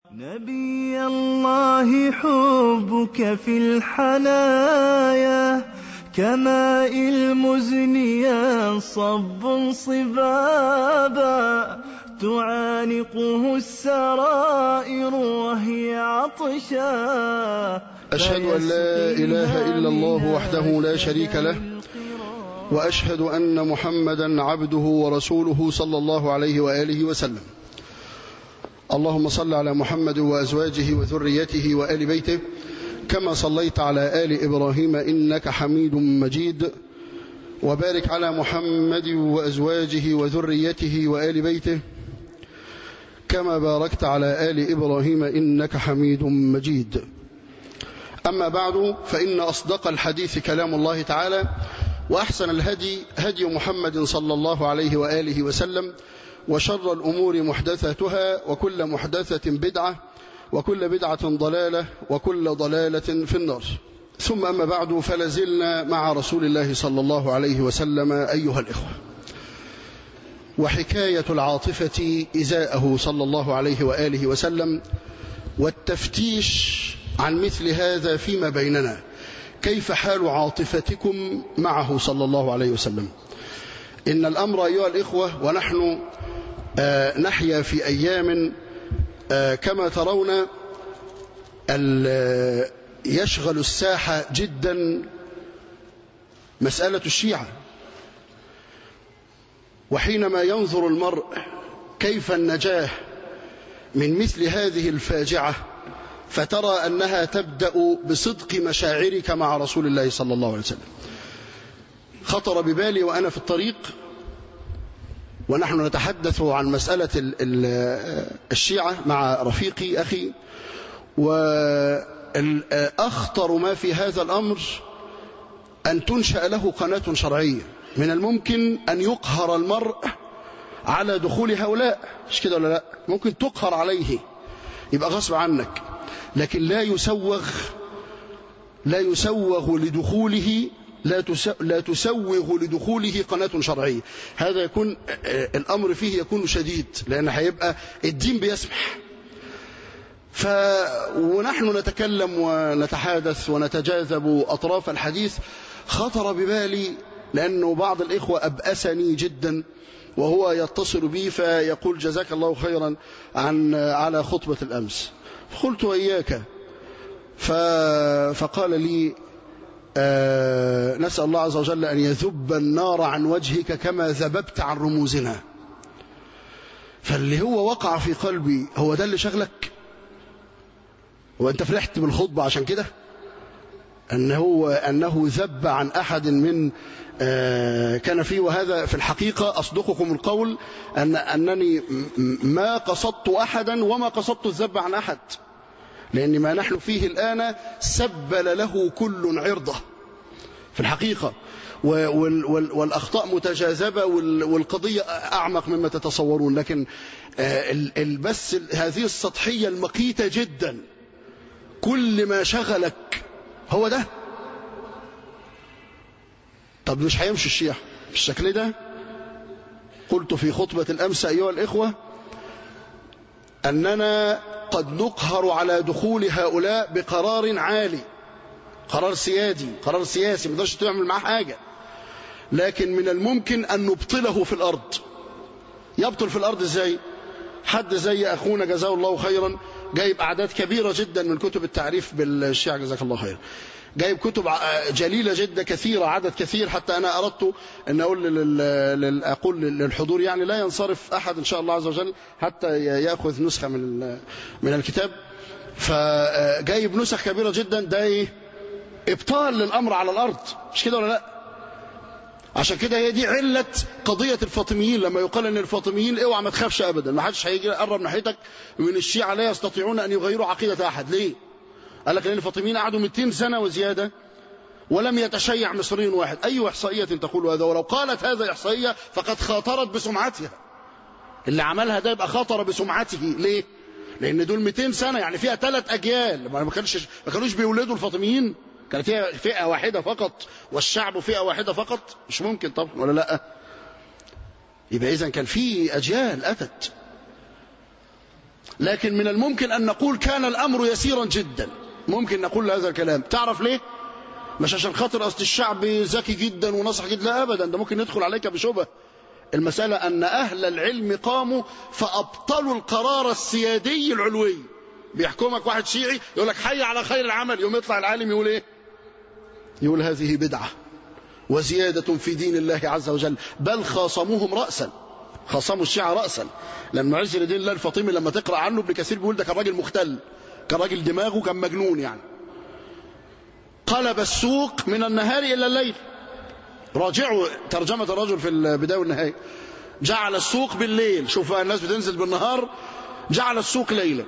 نبي الله حبك في الحنايا كماء المزن ينصب صبابا تعانقه السرائر وهي عطشا. أشهد أن لا إله إلا الله وحده لا شريك له، وأشهد أن محمدا عبده ورسوله صلى الله عليه وآله وسلم. اللهم صل على محمد وأزواجه وذريته وآل بيته كما صليت على آل إبراهيم إنك حميد مجيد، وبارك على محمد وأزواجه وذريته وآل بيته كما باركت على آل إبراهيم إنك حميد مجيد. أما بعد، فإن أصدق الحديث كلام الله تعالى، وأحسن الهدي هدي محمد صلى الله عليه وآله وسلم، وشر الأمور محدثاتها، وكل محدثة بدعة، وكل بدعة ضلالة، وكل ضلالة في النار. ثم أما بعد، فلازلنا مع رسول الله صلى الله عليه وسلم أيها الإخوة، وحكاية العاطفة إزاءه صلى الله عليه وآله وسلم، والتفتيش عن مثل هذا فيما بيننا. كيف حال عاطفتكم معه صلى الله عليه وسلم؟ إن الأمر أيها الإخوة، ونحن نحيا في أيام كما ترون يشغل الساحة جدا مسألة الشيعة. وحينما ينظر المرء كيف النجاة من مثل هذه الفاجعة، فترى أنها تبدأ بصدق مشاعرك مع رسول الله صلى الله عليه وسلم. خطر ببالي وأنا في الطريق ونحن نتحدث عن مسألة الشيعة مع رفيقي أخي، وأخطر ما في هذا الأمر أن تنشأ له قناة شرعية. من الممكن أن يقهر المرء على دخول هؤلاء، مش كده ولا لا؟ ممكن تقهر عليه، يبقى غصب عنك، لكن لا يسوغ لدخوله، لا تسوغ لدخوله قناة شرعية. هذا يكون الأمر فيه يكون شديد، لأن هيبقى الدين بيسمح. ونحن نتكلم ونتحادث ونتجاذب أطراف الحديث، خطر ببالي لأنه بعض الإخوة أبأسني جدا، وهو يتصل بي فيقول جزاك الله خيرا على خطبة الأمس. فقلت وإياك، فقال لي نسأل الله عز وجل أن يذب النار عن وجهك كما ذببت عن رموزنا. فاللي هو وقع في قلبي، هو ده اللي شغلك؟ وأنت فرحت بالخطبة عشان كده؟ أنه ذب عن أحد من كان فيه. وهذا في الحقيقة أصدقكم القول أنني ما قصدت أحدا وما قصدت الذب عن أحد، لأن ما نحن فيه الآن سبل له كل عرضه في الحقيقة، والأخطاء متجاذبة، والقضية أعمق مما تتصورون. لكن بس هذه السطحية المقيتة جدا، كل ما شغلك هو ده. طب مش هيمشي الشيعة بالشكل ده؟ قلت في خطبة الأمس أيها الإخوة أننا قد نقهر على دخول هؤلاء بقرار عالي، قرار سيادي، قرار سياسي، ما تقدرش تعمل معاه حاجة، لكن من الممكن أن نبطله في الأرض. يبطل في الأرض إزاي؟ حد زي أخونا جزاه الله خيرا جايب أعداد كبيرة جدا من كتب التعريف بالشيعة، جزاك الله خيرا، جايب كتب جليلة جدا كثيرة، عدد كثير، حتى أنا أردت أن أقول للحضور يعني لا ينصرف أحد إن شاء الله عز وجل حتى يأخذ نسخة من الكتاب. فجايب نسخ كبيرة جدا، ده إيه؟ إبطال للأمر على الأرض، مش كده ولا لا؟ عشان كده هي دي علة قضية الفاطميين، لما يقال أن الفاطميين اوعى ما تخافش أبدا، ما حدش هيجي يقرب ناحيتك من الشيعة، لا يستطيعون أن يغيروا عقيدة أحد. ليه؟ قال لك لأن الفاطميين قعدوا 200 سنة وزيادة ولم يتشيع مصري واحد. أي إحصائية تقول هذا؟ ولو قالت هذا إحصائية فقد خاطرت بسمعتها. اللي عملها ده يبقى خاطر بسمعته. ليه؟ لأن دول 200 سنة، يعني فيها 3 أجيال. ما كانوش بيولدوا الفاطميين، كانت هي فئة واحدة فقط، والشعب فئة واحدة فقط. مش ممكن طبعا، ولا لا؟ يبقى إذن كان في أجيال أتت. لكن من الممكن أن نقول كان الأمر يسيرا جدا، ممكن نقول هذا الكلام. تعرف ليه؟ مش عشان خاطر أصل الشعب ذكي جدا ونصح جدا، لا أبدا، ده ممكن يدخل عليك بشبه. المسألة أن أهل العلم قاموا فأبطلوا القرار السيادي العلوي. بيحكمك واحد شيعي يقول لك حي على خير العمل، يوم يطلع العالم يقول إيه؟ يقول هذه بدعة وزيادة في دين الله عز وجل. بل خاصموهم رأسا، خاصموا الشيعة رأسا. لأن معز لدين الله الفاطمي لما تقرأ عنه ابن كثير بيقول ده كان راجل مختل، كان راجل دماغه كان مجنون يعني. قلب السوق من النهار إلى الليل. راجعوا ترجمة الرجل في البداية والنهاية. جعل السوق بالليل، شوف الناس بتنزل بالنهار، جعل السوق ليلا.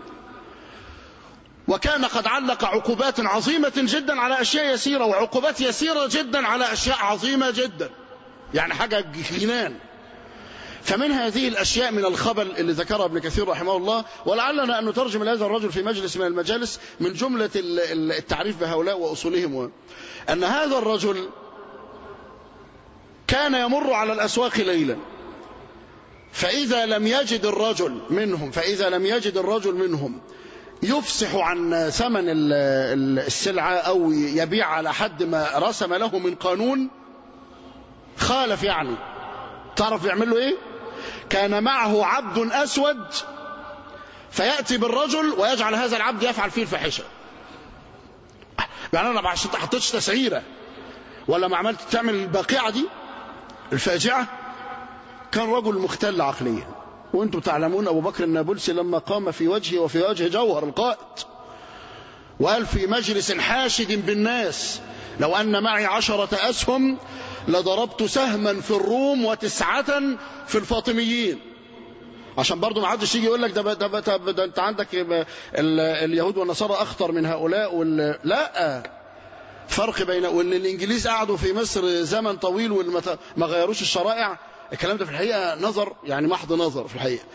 وكان قد علق عقوبات عظيمة جدا على أشياء يسيرة، وعقوبات يسيرة جدا على أشياء عظيمة جدا، يعني حاجة جنان. فمن هذه الأشياء من الخبل اللي ذكرها ابن كثير رحمه الله، ولعلنا أن نترجم لهذا الرجل في مجلس من المجالس من جملة التعريف بهؤلاء وأصولهم، أن هذا الرجل كان يمر على الأسواق ليلا، فإذا لم يجد الرجل منهم يفسح عن ثمن السلعة أو يبيع على حد ما رسم له من قانون، خالف يعني. تعرف يعمل له إيه؟ كان معه عبد أسود فيأتي بالرجل ويجعل هذا العبد يفعل فيه الفاحشة. يعني أنا ما حطيتش تسعيرة ولا ما عملت تعمل الباقعة دي الفاجعة. كان رجل مختل عقليا. وانتم تعلمون أبو بكر النابلسي لما قام في وجهه وفي وجه جوهر القائد وقال في مجلس حاشد بالناس: لو أن معي 10 أسهم لضربت سهما في الروم و9 في الفاطميين. عشان برضو ما حدش يجي يقول لك ده انت عندك اليهود والنصارى أخطر من هؤلاء لا، فرق بين وان الانجليز قعدوا في مصر زمن طويل وما غيروش الشرائع. الكلام ده في الحقيقة نظر، يعني محض نظر في الحقيقة،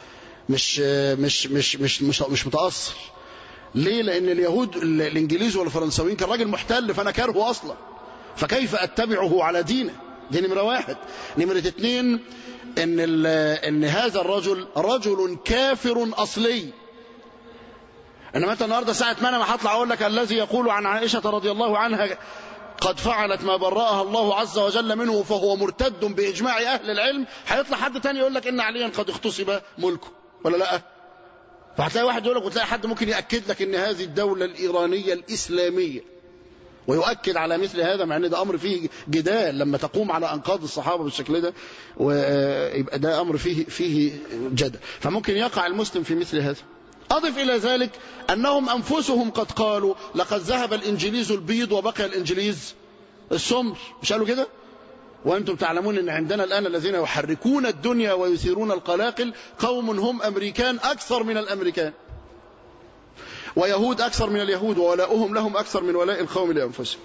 مش متأصل. ليه؟ لأن اليهود الإنجليز والفرنساويين كان راجل محتل فأنا كارهه أصلا، فكيف أتبعه على دينه؟ دي نمرة 1. نمرة 2 إن هذا الرجل رجل كافر أصلي. إنما أنت النهاردة ساعة ما أنا هطلع أقول لك الذي يقول عن عائشة رضي الله عنها قد فعلت ما برأها الله عز وجل منه فهو مرتد بإجماع أهل العلم، هيطلع حد تاني يقول لك إن عليا قد اغتصب ملكه، ولا لا؟ فهتلاقي واحد يقول لك، وتلاقي حد ممكن يأكد لك إن هذه الدولة الإيرانية الإسلامية، ويؤكد على مثل هذا، مع ان ده امر فيه جدال لما تقوم على انقاض الصحابه بالشكل ده، ويبقى ده امر فيه جدل، فممكن يقع المسلم في مثل هذا. اضف الى ذلك انهم انفسهم قد قالوا لقد ذهب الانجليز البيض وبقي الانجليز السمر، مش قالوا كده؟ وانتم تعلمون ان عندنا الان الذين يحركون الدنيا ويثيرون القلاقل قوم هم امريكان اكثر من الامريكان، ويهود أكثر من اليهود، وولاؤهم لهم أكثر من ولاء القوم لأنفسهم.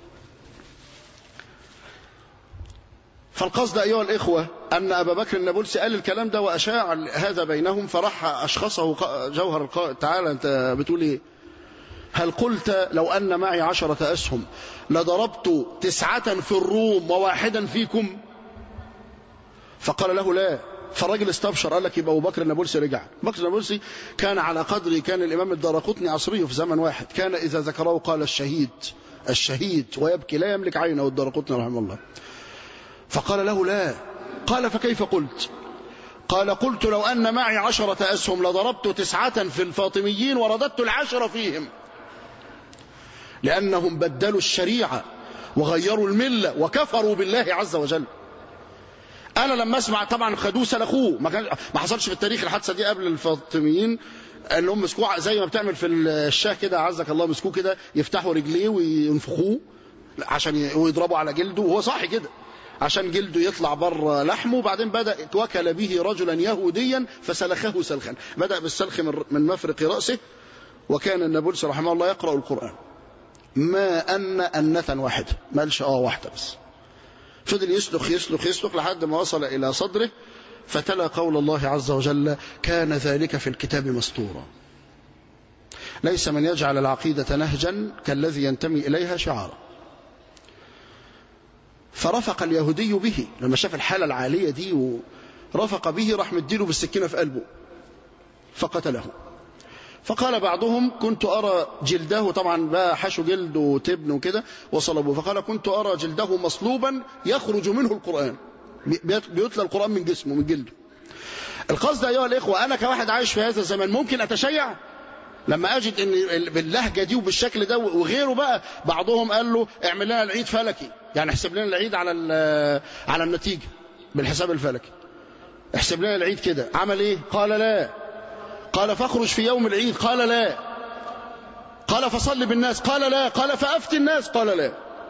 فالقصد أيها الإخوة أن أبا بكر النابلسي قال الكلام ده وأشاع هذا بينهم، فراح أشخصه جوهر القائد: تعالى أنت بتقول إيه؟ هل قلت لو أن معي 10 أسهم لضربت 9 في الروم و1 فيكم؟ فقال له لا. فالراجل استبشر، قال لك يبقى أبو بكر النابلسي رجع. أبو بكر النابلسي كان على قدر، كان الإمام الدارقطني عصريه في زمن واحد، كان إذا ذكره قال الشهيد ويبكي لا يملك عينه الدارقطني رحمه الله. فقال له لا. قال فكيف قلت؟ قال قلت لو أن معي 10 أسهم لضربت 9 في الفاطميين ورددت 10 فيهم، لأنهم بدلوا الشريعة وغيروا الملة وكفروا بالله عز وجل. أنا لما أسمع طبعا خدوه سلخوه، ما حصلش في التاريخ الحادثة دي قبل الفاطميين أنهم مسكوه زي ما بتعمل في الشاه كده، عزك الله، مسكوه كده يفتحوا رجليه وينفخوه عشان ويضربوا على جلده، وهو صاحي كده عشان جلده يطلع بره لحمه. وبعدين بدأ وكل به رجلا يهوديا فسلخه سلخا، بدأ بالسلخ من مفرق رأسه. وكان النابلسي رحمه الله يقرأ القرآن ما أنة واحدة، ما قالش واحدة بس، فضل يسلخ لحد ما وصل إلى صدره، فتلا قول الله عز وجل: كان ذلك في الكتاب مسطورا. ليس من يجعل العقيدة نهجا كالذي ينتمي إليها شعارا. فرفق اليهودي به لما شاف الحالة العالية دي ورفق به، راح مديله بالسكينة في قلبه فقتله. فقال بعضهم كنت أرى جلده، طبعا بقى حشو جلد وتبن وكده وصلبوه، فقال كنت أرى جلده مصلوبا يخرج منه القرآن، بيتلى القرآن من جسمه من جلده. القصد أيها الإخوة، أنا كواحد عايش في هذا الزمن ممكن أتشيع لما أجد أن باللهجة دي وبالشكل ده وغيره. بقى بعضهم قال له اعمل لنا العيد فلكي، يعني احسب لنا العيد على النتيجة بالحساب الفلكي، احسب لنا العيد كده. عمل ايه؟ قال لا. قال فاخرج في يوم العيد، قال لا. قال فصل بالناس، قال لا. قال فأفتي الناس، قال لا.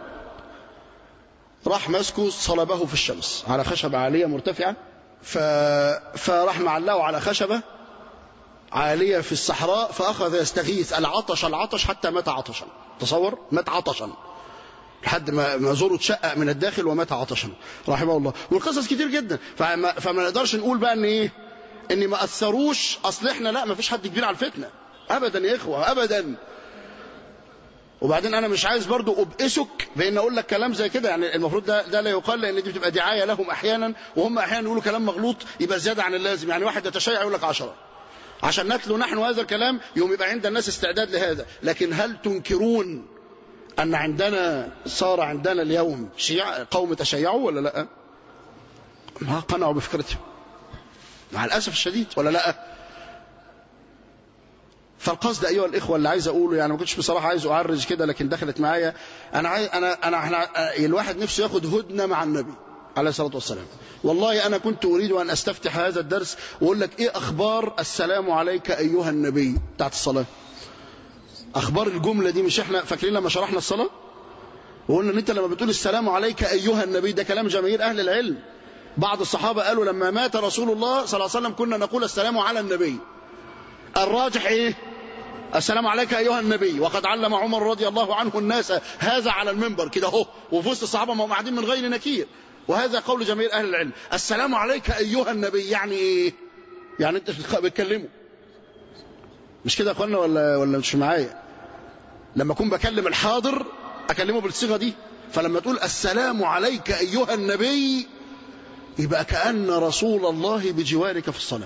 راح مسكه صلبه في الشمس على خشبة عالية مرتفعة، فراح معلقه على خشبة عالية في الصحراء، فأخذ يستغيث العطش حتى مات عطشا. تصور، مات عطشا لحد ما زوره اتشقق من الداخل ومات عطشا رحمه الله. والقصص كتير جدا، فما نقدرش نقول بقى ان ايه، ان ما اثروش اصل احنا لا، ما فيش حد كبير على الفتنه ابدا يا اخوه ابدا. وبعدين انا مش عايز برضو ابئسك بان اقول لك كلام زي كده، يعني المفروض ده لا يقال، لان دي بتبقى دعايه لهم احيانا، وهم احيانا يقولوا كلام مغلوط يبقى زياده عن اللازم. يعني واحد يتشيع يقول لك 10 عشان نتلو نحن هذا الكلام، يوم يبقى عند الناس استعداد لهذا. لكن هل تنكرون أن صار عندنا اليوم قوم تشيعوا ولا لا؟ ما قنعوا بفكرتهم مع الأسف الشديد ولا لا؟ فالقصد أيها الإخوة اللي عايز أقوله، يعني ما كنتش بصراحة عايز أعرج كده لكن دخلت معايا. الواحد نفسه ياخد هدنة مع النبي عليه الصلاة والسلام. والله أنا كنت أريد أن أستفتح هذا الدرس وأقول لك إيه أخبار السلام عليك أيها النبي بتاعت الصلاة. أخبار الجملة دي، مش إحنا فاكرين لما شرحنا الصلاة وقلنا أن أنت لما بتقول السلام عليك أيها النبي ده كلام جماهير أهل العلم. بعض الصحابة قالوا لما مات رسول الله صلى الله عليه وسلم كنا نقول السلام على النبي. الراجح إيه؟ السلام عليك أيها النبي. وقد علم عمر رضي الله عنه الناس هذا على المنبر كده اهو، وفي وسط الصحابة ما هم قاعدين من غير نكير. وهذا قول جماهير أهل العلم. السلام عليك أيها النبي يعني إيه؟ يعني أنت بتكلمه، مش كده يا أخوانا ولا مش معايا؟ لما أكون بكلم الحاضر أكلمه بالصيغة دي. فلما تقول السلام عليك أيها النبي يبقى كأن رسول الله بجوارك في الصلاة.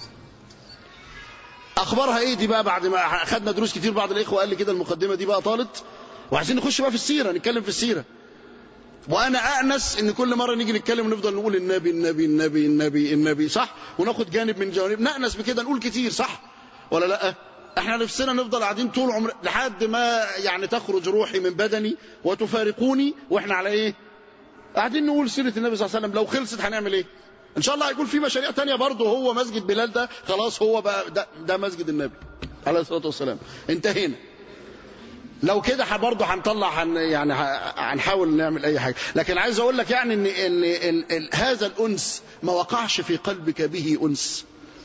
أخبارها إيه دي بقى؟ بعد ما أخذنا دروس كتير بعض الإخوة قال لي كده المقدمة دي بقى طالت، وعايزين نخش بقى في السيرة، نتكلم في السيرة. وأنا أأنس إن كل مرة نيجي نتكلم ونفضل نقول النبي النبي النبي النبي النبي، صح؟ وناخد جانب من جوانب، نأنس بكده، نقول كتير، صح ولا لأ؟ احنا نفسنا نفضل قاعدين طول عمر لحد ما يعني تخرج روحي من بدني وتفارقوني، واحنا على ايه؟ قاعدين نقول سيرة النبي صلى الله عليه وسلم. لو خلصت هنعمل ايه؟ ان شاء الله هيكون في مشاريع تانية برضه. هو مسجد بلال ده خلاص هو بقى ده مسجد النبي عليه الصلاة والسلام، انتهينا. لو كده برضه هنطلع يعني هنحاول نعمل اي حاجة. لكن عايز اقول لك يعني ان هذا الانس ما وقعش في قلبك به انس.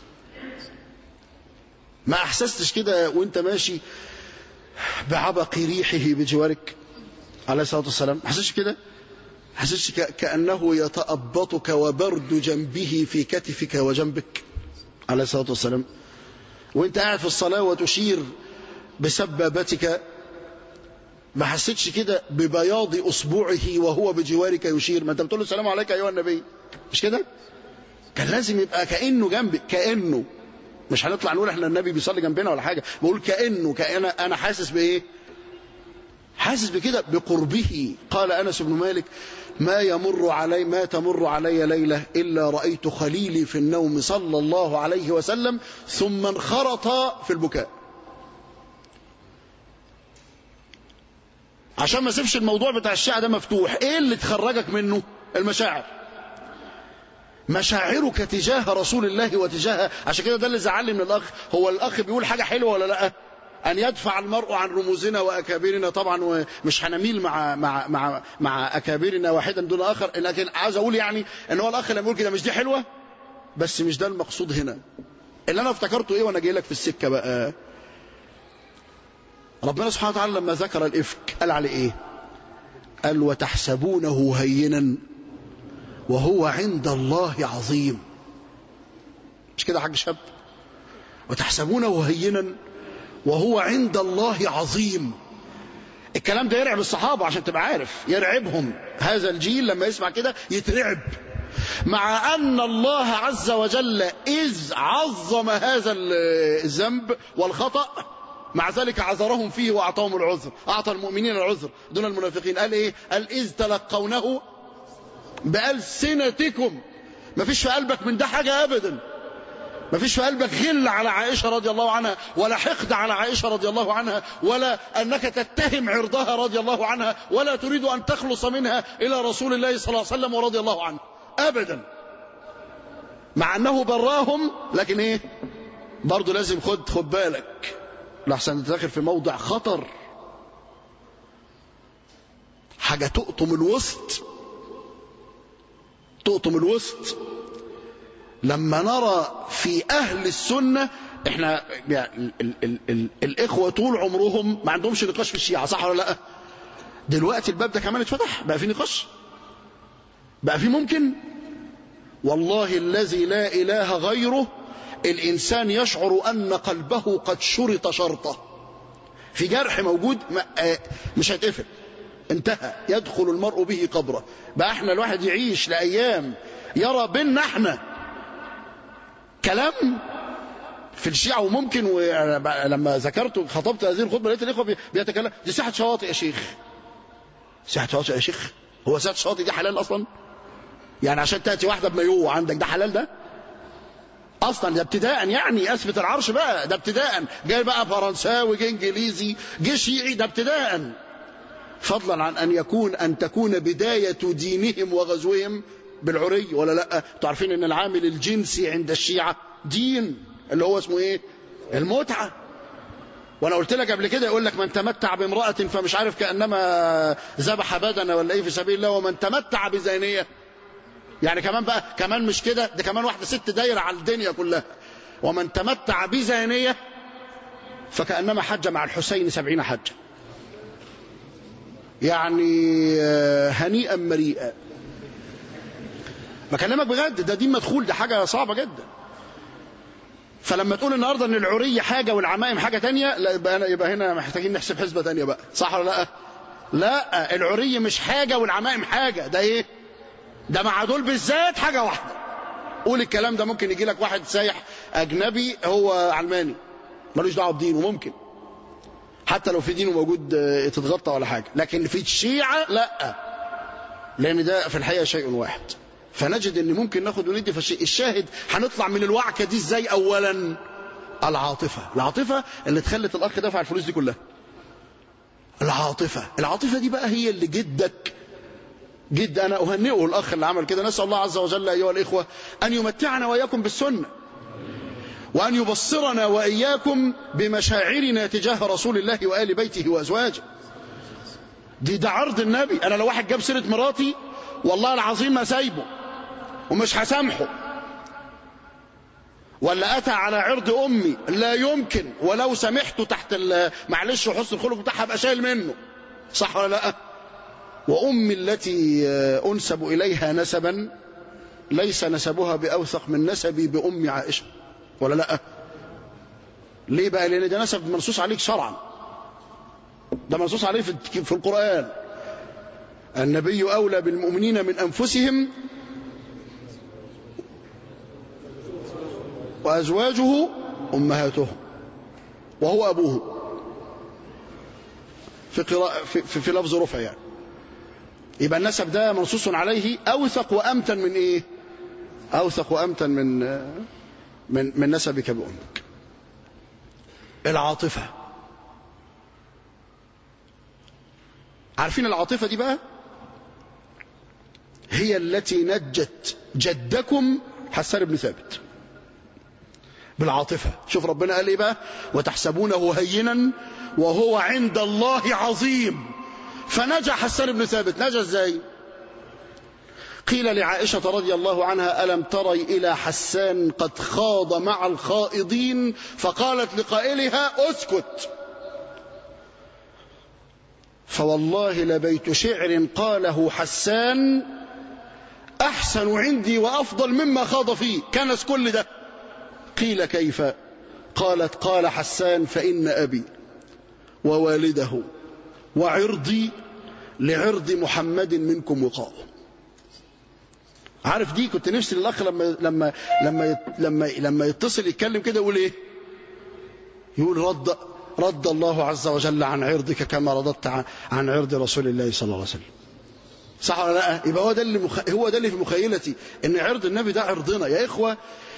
ما احسستش كده وانت ماشي بعبق ريحه بجوارك عليه الصلاة والسلام؟ ما حسستش كده؟ حسستش كأنه يتأبطك وبرد جنبه في كتفك وجنبك عليه الصلاة والسلام؟ وانت قاعد في الصلاة وتشير بسبابتك، ما حسيتش كده ببياض أصبعه وهو بجوارك يشير؟ ما انت بتقول له السلام عليك أيها النبي، مش كده؟ كان لازم يبقى كأنه جنبك، كأنه، مش هنطلع نقول احنا النبي بيصلي جنبنا ولا حاجة، بقول كأنه أنا حاسس بإيه؟ حاسس بكده بقربه. قال أنس بن مالك ما تمر علي ليلة إلا رأيت خليلي في النوم صلى الله عليه وسلم ثم انخرط في البكاء. عشان ما سيبش الموضوع بتاع الشيعة ده مفتوح، ايه اللي تخرجك منه؟ المشاعر، مشاعرك تجاه رسول الله وتجاه. عشان كده ده اللي زعلني من الأخ. هو الأخ بيقول حاجة حلوة ولا لا؟ أن يدفع المرء عن رموزنا وأكابرنا، طبعا ومش هنميل مع أكابرنا واحدا دون آخر، لكن عاوز أقول يعني أن هو الأخ لما يقول كده مش دي حلوة، بس مش ده المقصود هنا. اللي أنا افتكرته إيه وأنا جاي لك في السكة بقى؟ ربنا سبحانه وتعالى لما ذكر الإفك قال عليه إيه؟ قال وتحسبونه هينا وهو عند الله عظيم. مش كده يا حاج شاب؟ وتحسبونه هينا وهو عند الله عظيم. الكلام ده يرعب الصحابة عشان تبقى عارف، يرعبهم. هذا الجيل لما يسمع كده يترعب. مع أن الله عز وجل إذ عظم هذا الذنب والخطأ مع ذلك عذرهم فيه وأعطاهم العذر، أعطى المؤمنين العذر دون المنافقين. قال إيه؟ قال إذ تلقونه بألسنتكم. ما فيش في قلبك من ده حاجة أبدا، ما فيش في قلبك غل على عائشة رضي الله عنها، ولا حقد على عائشة رضي الله عنها، ولا أنك تتهم عرضها رضي الله عنها، ولا تريد أن تخلص منها إلى رسول الله صلى الله عليه وسلم ورضي الله عنه أبدا. مع أنه براهم، لكن إيه؟ برضو لازم خد بالك لحسن تدخل في موضع خطر، حاجة تقطم الوسط، تقطم الوسط. لما نرى في أهل السنة، احنا يعني الإخوة طول عمرهم ما عندهمش نقاش في الشيعة، صح ولا لا؟ دلوقتي الباب ده كمان اتفتح، بقى في نقاش، بقى في ممكن. والله الذي لا إله غيره الإنسان يشعر أن قلبه قد شرط شرطه، في جرح موجود مش هيتقفل، انتهى، يدخل المرء به قبره. بقى احنا الواحد يعيش لأيام يرى بيننا احنا كلام في الشيعة. وممكن لما ذكرت خطبت هذه الخطبة لقيت الإخوة بيتكلم دي ساحة شواطئ يا شيخ، ساحة شواطئ يا شيخ، هو ساحة شواطئ دي حلال أصلا؟ يعني عشان تأتي واحدة بمايوه عندك ده حلال ده؟ اصلا ده ابتداء، يعني اثبت العرش بقى، ده ابتداء. جاي بقى فرنساوي، جاي انجليزي، جاي شيعي، ده ابتداء، فضلا عن ان تكون بداية دينهم وغزوهم بالعري ولا لا. انتوا عارفين ان العامل الجنسي عند الشيعة دين، اللي هو اسمه ايه؟ المتعة. وانا قلت لك قبل كده، يقول لك من تمتع بامرأة فمش عارف كأنما ذبح بدنه ولا ايه في سبيل الله، ومن تمتع بزانية، يعني كمان بقى كمان مش كده، ده كمان واحدة ست دايرة على الدنيا كلها. ومن تمتع بزانية فكأنما حج مع الحسين 70 حجة. يعني هنيئا مريئا، بكلمك بجد، ده دين مدخول، ده حاجة صعبة جدا. فلما تقول النهاردة ان العري حاجة والعمائم حاجة تانية، لا يبقى هنا محتاجين نحسب حسبة تانية بقى، صح ولا لا؟ لا، العري مش حاجة والعمائم حاجة، ده ايه؟ ده مع دول بالذات حاجة واحدة. قول الكلام ده، ممكن يجي لك واحد سايح أجنبي هو علماني ملوش دعوه بدينه، ممكن حتى لو في دينه موجود تتغطى ولا حاجة، لكن في الشيعة لا، لأن ده في الحقيقة شيء واحد. فنجد ان ممكن ناخد وندي في الشيء. الشاهد هنطلع من الوعكة دي ازاي؟ أولا العاطفة اللي تخلت الأخ دفع الفلوس دي كلها. العاطفة دي بقى هي اللي جد أنا أهنئه الأخ اللي عمل كده. نسأل الله عز وجل أيها الإخوة أن يمتعنا وإياكم بالسنة، وأن يبصرنا وإياكم بمشاعرنا تجاه رسول الله وآل بيته وأزواجه. ده عرض النبي. أنا لو واحد جاب سيرة مراتي والله العظيم ما سايبه ومش هسامحه، ولا أتى على عرض أمي لا يمكن، ولو سامحته تحت معلش وحسن الخلق بتاعها أبقى شايل منه، صح ولا لا؟ وأمي التي أنسب إليها نسبا ليس نسبها بأوثق من نسبي بأم عائشة، ولا لا؟ ليه بقى؟ لأن ده نسب منصوص عليك شرعا، ده منصوص عليه في القرآن. النبي أولى بالمؤمنين من أنفسهم وأزواجه أمهاتهم وهو أبوه، في لفظ رفع يعني. يبقى النسب ده منصوص عليه أوثق وأمتن من إيه؟ أوثق وأمتن من نسبك بأمك. العاطفة، عارفين العاطفة دي بقى هي التي نجت جدكم حسان بن ثابت بالعاطفة. شوف ربنا قال ايه بقى؟ وتحسبونه هينا وهو عند الله عظيم. فنجا حسان بن ثابت. نجا ازاي؟ قيل لعائشة رضي الله عنها ألم تري إلى حسان قد خاض مع الخائضين؟ فقالت لقائلها اسكت. فوالله لبيت شعر قاله حسان أحسن عندي وأفضل مما خاض فيه. كنس كل ده. قيل كيف؟ قالت قال حسان فإن أبي ووالده وعرضي لعرض محمد منكم وقاء. عارف دي كنت نفسي الاخ لما يتصل يتكلم كده يقول ايه؟ يقول رد الله عز وجل عن عرضك كما رددت عن عرض رسول الله صلى الله عليه وسلم. صح ولا لا؟ يبقى هو ده اللي في مخيلتي، ان عرض النبي ده عرضنا يا اخوه.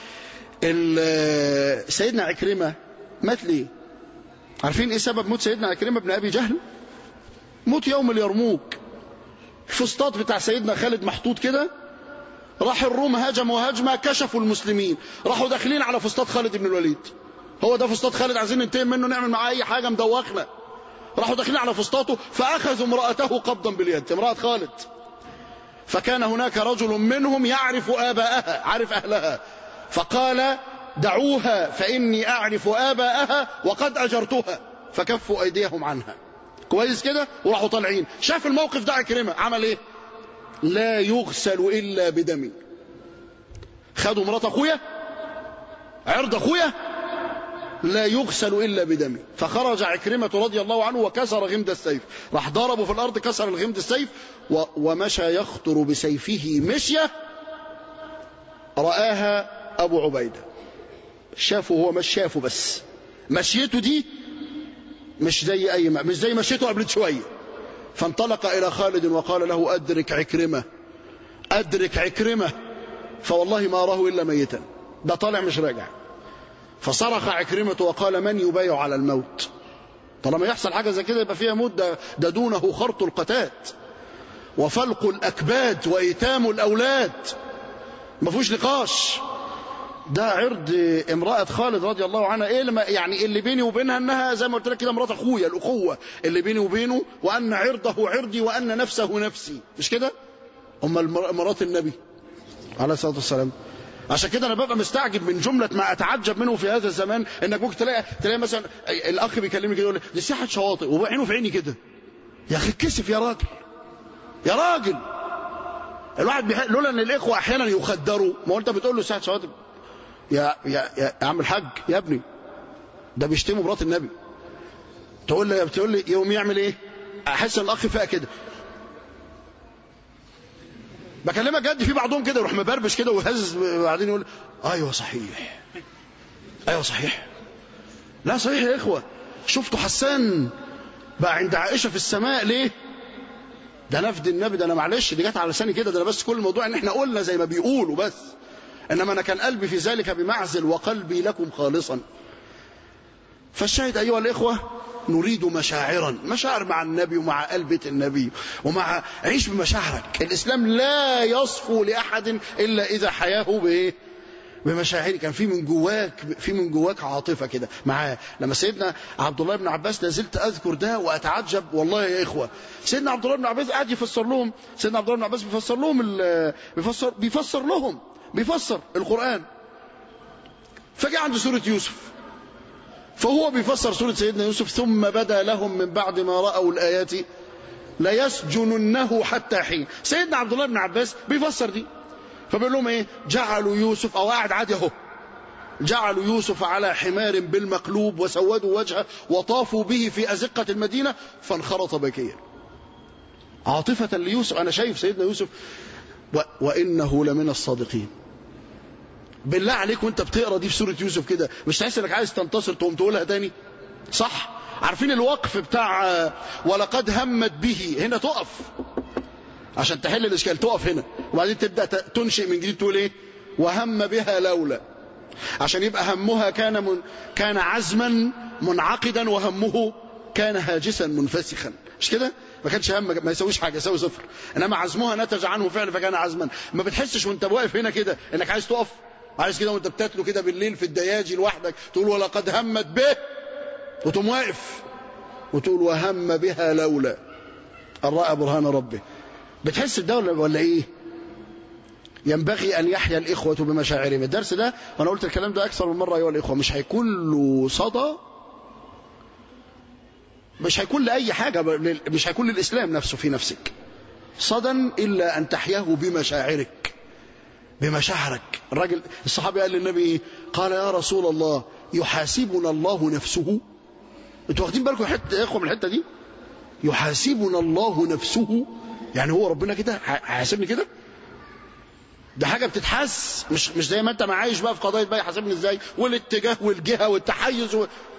سيدنا عكرمه مات ليه؟ عارفين ايه سبب موت سيدنا عكرمه بن ابي جهل؟ موت يوم اليرموك. الفسطاط بتاع سيدنا خالد محطوط كده، راح الروم هاجموا هجمه كشفوا المسلمين، راحوا داخلين على فسطاط خالد بن الوليد. هو ده فسطاط خالد، عايزين ننتقم منه، نعمل معاه اي حاجه، مدوخنا. راحوا داخلين على فسطاطه فاخذوا امراته قبضا باليد، امراه خالد. فكان هناك رجل منهم يعرف آباءها، عارف أهلها، فقال دعوها فإني أعرف آباءها وقد أجرتها، فكفوا أيديهم عنها. كويس كده؟ وراحوا طالعين. شاف الموقف ده عكرمة، عمل إيه؟ لا يغسل إلا بدم. خدوا مرات أخويا، عرض أخويا، لا يغسل إلا بدم. فخرج عكرمة رضي الله عنه وكسر غمد السيف، راح ضربه في الأرض كسر الغمد السيف، ومشى يخطر بسيفه مشية رآها أبو عبيدة. شافه هو، مش شافه بس، مشيته دي مش زي مشيته قبل شوية. فانطلق إلى خالد وقال له أدرك عكرمة، أدرك عكرمة، فوالله ما أراه إلا ميتا، ده طالع مش راجع. فصرخ عكرمة وقال من يبايع على الموت؟ طالما يحصل حاجة زي كده يبقى فيها موت، ده دونه خرط القتات وفلق الأكباد وإيتام الأولاد، ما فيهوش نقاش. ده عرض امرأة خالد رضي الله عنها. ايه يعني اللي بيني وبينها انها زي ما قلت لك كده مرات اخويا، الاخوة اللي بيني وبينه، وان عرضه عرضي وان نفسه نفسي، مش كده؟ مرات النبي عليه الصلاة والسلام. عشان كده انا ببقى مستعجب من جملة ما اتعجب منه في هذا الزمان، انك ممكن تلاقي مثلا الاخ بيكلمني كده يقول لي دي ساحة شواطئ وعينه في عيني كده. يا اخي اتكسف يا راجل، يا راجل. الواحد لولا ان الاخوة احيانا يخدروا، ما هو انت بتقول له ساحة شواطئ يا عم الحاج يا ابني، ده بيشتموا مرات النبي. تقول لي يوم يعمل ايه؟ احس ان الاخ فيها كده، بكلمك جد، في بعضهم كده يروح مبربش كده ويهزز، وبعدين يقول ايوه صحيح، ايوه صحيح. لا صحيح يا اخوه. شفتوا حسان بقى عند عائشه في السماء ليه؟ ده نفد النبي، ده انا معلش دي جت على لساني كده، ده انا بس كل الموضوع ان احنا قلنا زي ما بيقولوا بس، انما انا كان قلبي في ذلك بمعزل وقلبي لكم خالصا. فالشاهد ايها الاخوه، نريد مشاعر مع النبي ومع قلبة النبي، ومع عيش بمشاعرك. الإسلام لا يصفو لأحد إلا إذا حياه بمشاعرك. كان في من جواك عاطفة كده معاه. لما سيدنا عبد الله بن عباس لازلت أذكر ده وأتعجب والله يا إخوة. سيدنا عبد الله بن عباس قاعد يفسر لهم، سيدنا عبد الله بن عباس بيفسر القرآن. فجاء عند سورة يوسف، فهو بيفسر سورة سيدنا يوسف، ثم بدا لهم من بعد ما رأوا الآيات ليسجننه حتى حين. سيدنا عبد الله بن عباس بيفسر دي، فبيقول لهم ايه؟ جعلوا يوسف، او قاعد عادي اهو، جعلوا يوسف على حمار بالمقلوب وسودوا وجهه وطافوا به في أزقة المدينة فانخرط بكيا. عاطفة ليوسف. أنا شايف سيدنا يوسف وإنه لمن الصادقين. بالله عليك وانت بتقرا دي في سورة يوسف كده، مش تحس انك عايز تنتصر تقوم تقولها تاني؟ صح؟ عارفين الوقف بتاع ولقد همت به، هنا تقف عشان تحل الاشكال، تقف هنا وبعدين تبدا تنشئ من جديد، تقول ايه؟ وهم بها لولا، عشان يبقى همها كان عزما منعقدا، وهمه كان هاجسا منفسخا، مش كده؟ ما كانش هم، ما يسويش حاجه، يسوي صفر. انما عزمها نتج عنه فعل فكان عزما. ما بتحسش وانت واقف هنا كده انك عايز تقف؟ عايز كده وانت بتتلو كده بالليل في الدياجي لوحدك تقول ولقد همت به، وتقوم واقف وتقول وهم بها لولا ان راى برهان ربه. بتحس بده ولا ايه؟ ينبغي ان يحيا الاخوه بمشاعرهم. الدرس ده وانا قلت الكلام ده اكثر من مره ايها الاخوه، مش هيكون له صدى، مش هيكون لاي حاجه، مش هيكون للاسلام نفسه في نفسك صدى الا ان تحياه بمشاعرك، بمشاعرك. الراجل الصحابي قال للنبي ايه؟ قال يا رسول الله يحاسبنا الله نفسه. انتوا واخدين بالكم يا اخوه من الحته دي؟ يحاسبنا الله نفسه، يعني هو ربنا كده هيحاسبني كده؟ ده حاجة بتتحس، مش زي ما انت ما عايش بقى في قضايا بقى يحاسبني ازاي والاتجاه والجهة والتحيز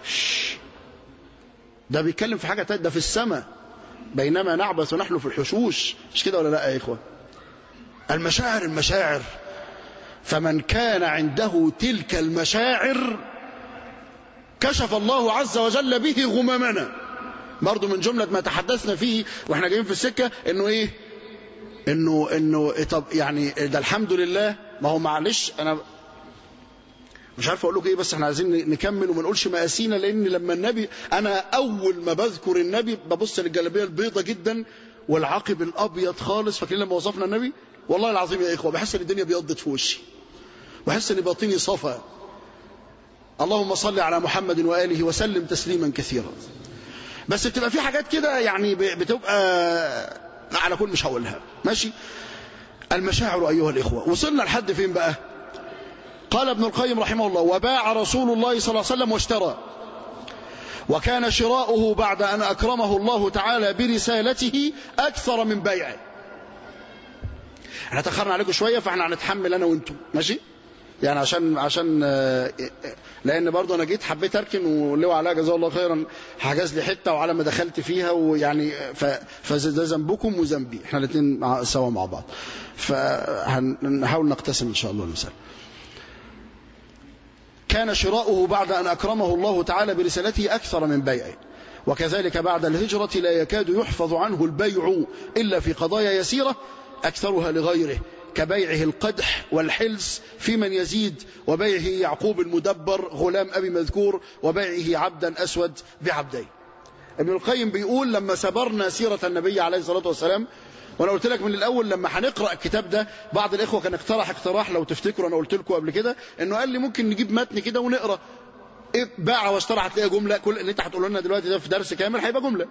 ده بيتكلم في حاجة تانية، ده في السماء بينما نعبث ونحن في الحشوش. مش كده ولا لا يا إخوة؟ المشاعر فمن كان عنده تلك المشاعر كشف الله عز وجل به غمامنا. برضو من جملة ما تحدثنا فيه واحنا جايين في السكة انه ايه، انه طب يعني ده الحمد لله. ما هو معلش انا مش عارف اقول لكم ايه، بس احنا عايزين نكمل وما نقولش مقاسينا، لان لما النبي، انا اول ما بذكر النبي ببص للجلابيه البيضه جدا والعقب الابيض خالص. فاكرين لما وصفنا النبي؟ والله العظيم يا اخوه بحس ان الدنيا بيضت في وشي، بحس ان باطني صفى. اللهم صل على محمد واله وسلم تسليما كثيرا. بس بتبقى في حاجات كده يعني بتبقى على كل مش هقولها ماشي. المشاعر ايها الاخوه، وصلنا لحد فين بقى؟ قال ابن القيم رحمه الله: وباع رسول الله صلى الله عليه وسلم واشترى، وكان شراؤه بعد أن أكرمه الله تعالى برسالته أكثر من بيعه. احنا تأخرنا عليكم شوية فاحنا هنتحمل أنا وانتم ماشي، يعني عشان لأن برضه أنا جيت حبيت أركن، ولو علاء جزاه الله خيرا حجز لي حتة وعلى ما دخلت فيها، ويعني فده ذنبكم وذنبي، احنا الاثنين سوا مع بعض، فهنحاول نقتسم إن شاء الله المسألة. كان شراؤه بعد أن أكرمه الله تعالى برسالته أكثر من بيعه، وكذلك بعد الهجرة لا يكاد يحفظ عنه البيع إلا في قضايا يسيرة أكثرها لغيره، كبيعه القدح والحلس في من يزيد، وبيعه يعقوب المدبر غلام أبي مذكور، وبيعه عبدا أسود بعبدين. ابن القيم بيقول: لما سبرنا سيرة النبي عليه الصلاة والسلام، وانا قلت لك من الاول لما هنقرا الكتاب ده، بعض الاخوه كان اقتراح لو تفتكروا، انا قلت لكم قبل كده انه قال لي ممكن نجيب متن كده ونقرا إيه باع واشترى، هتلاقي جمله، كل اللي انت هتقول لنا دلوقتي ده في درس كامل هيبقى جمله،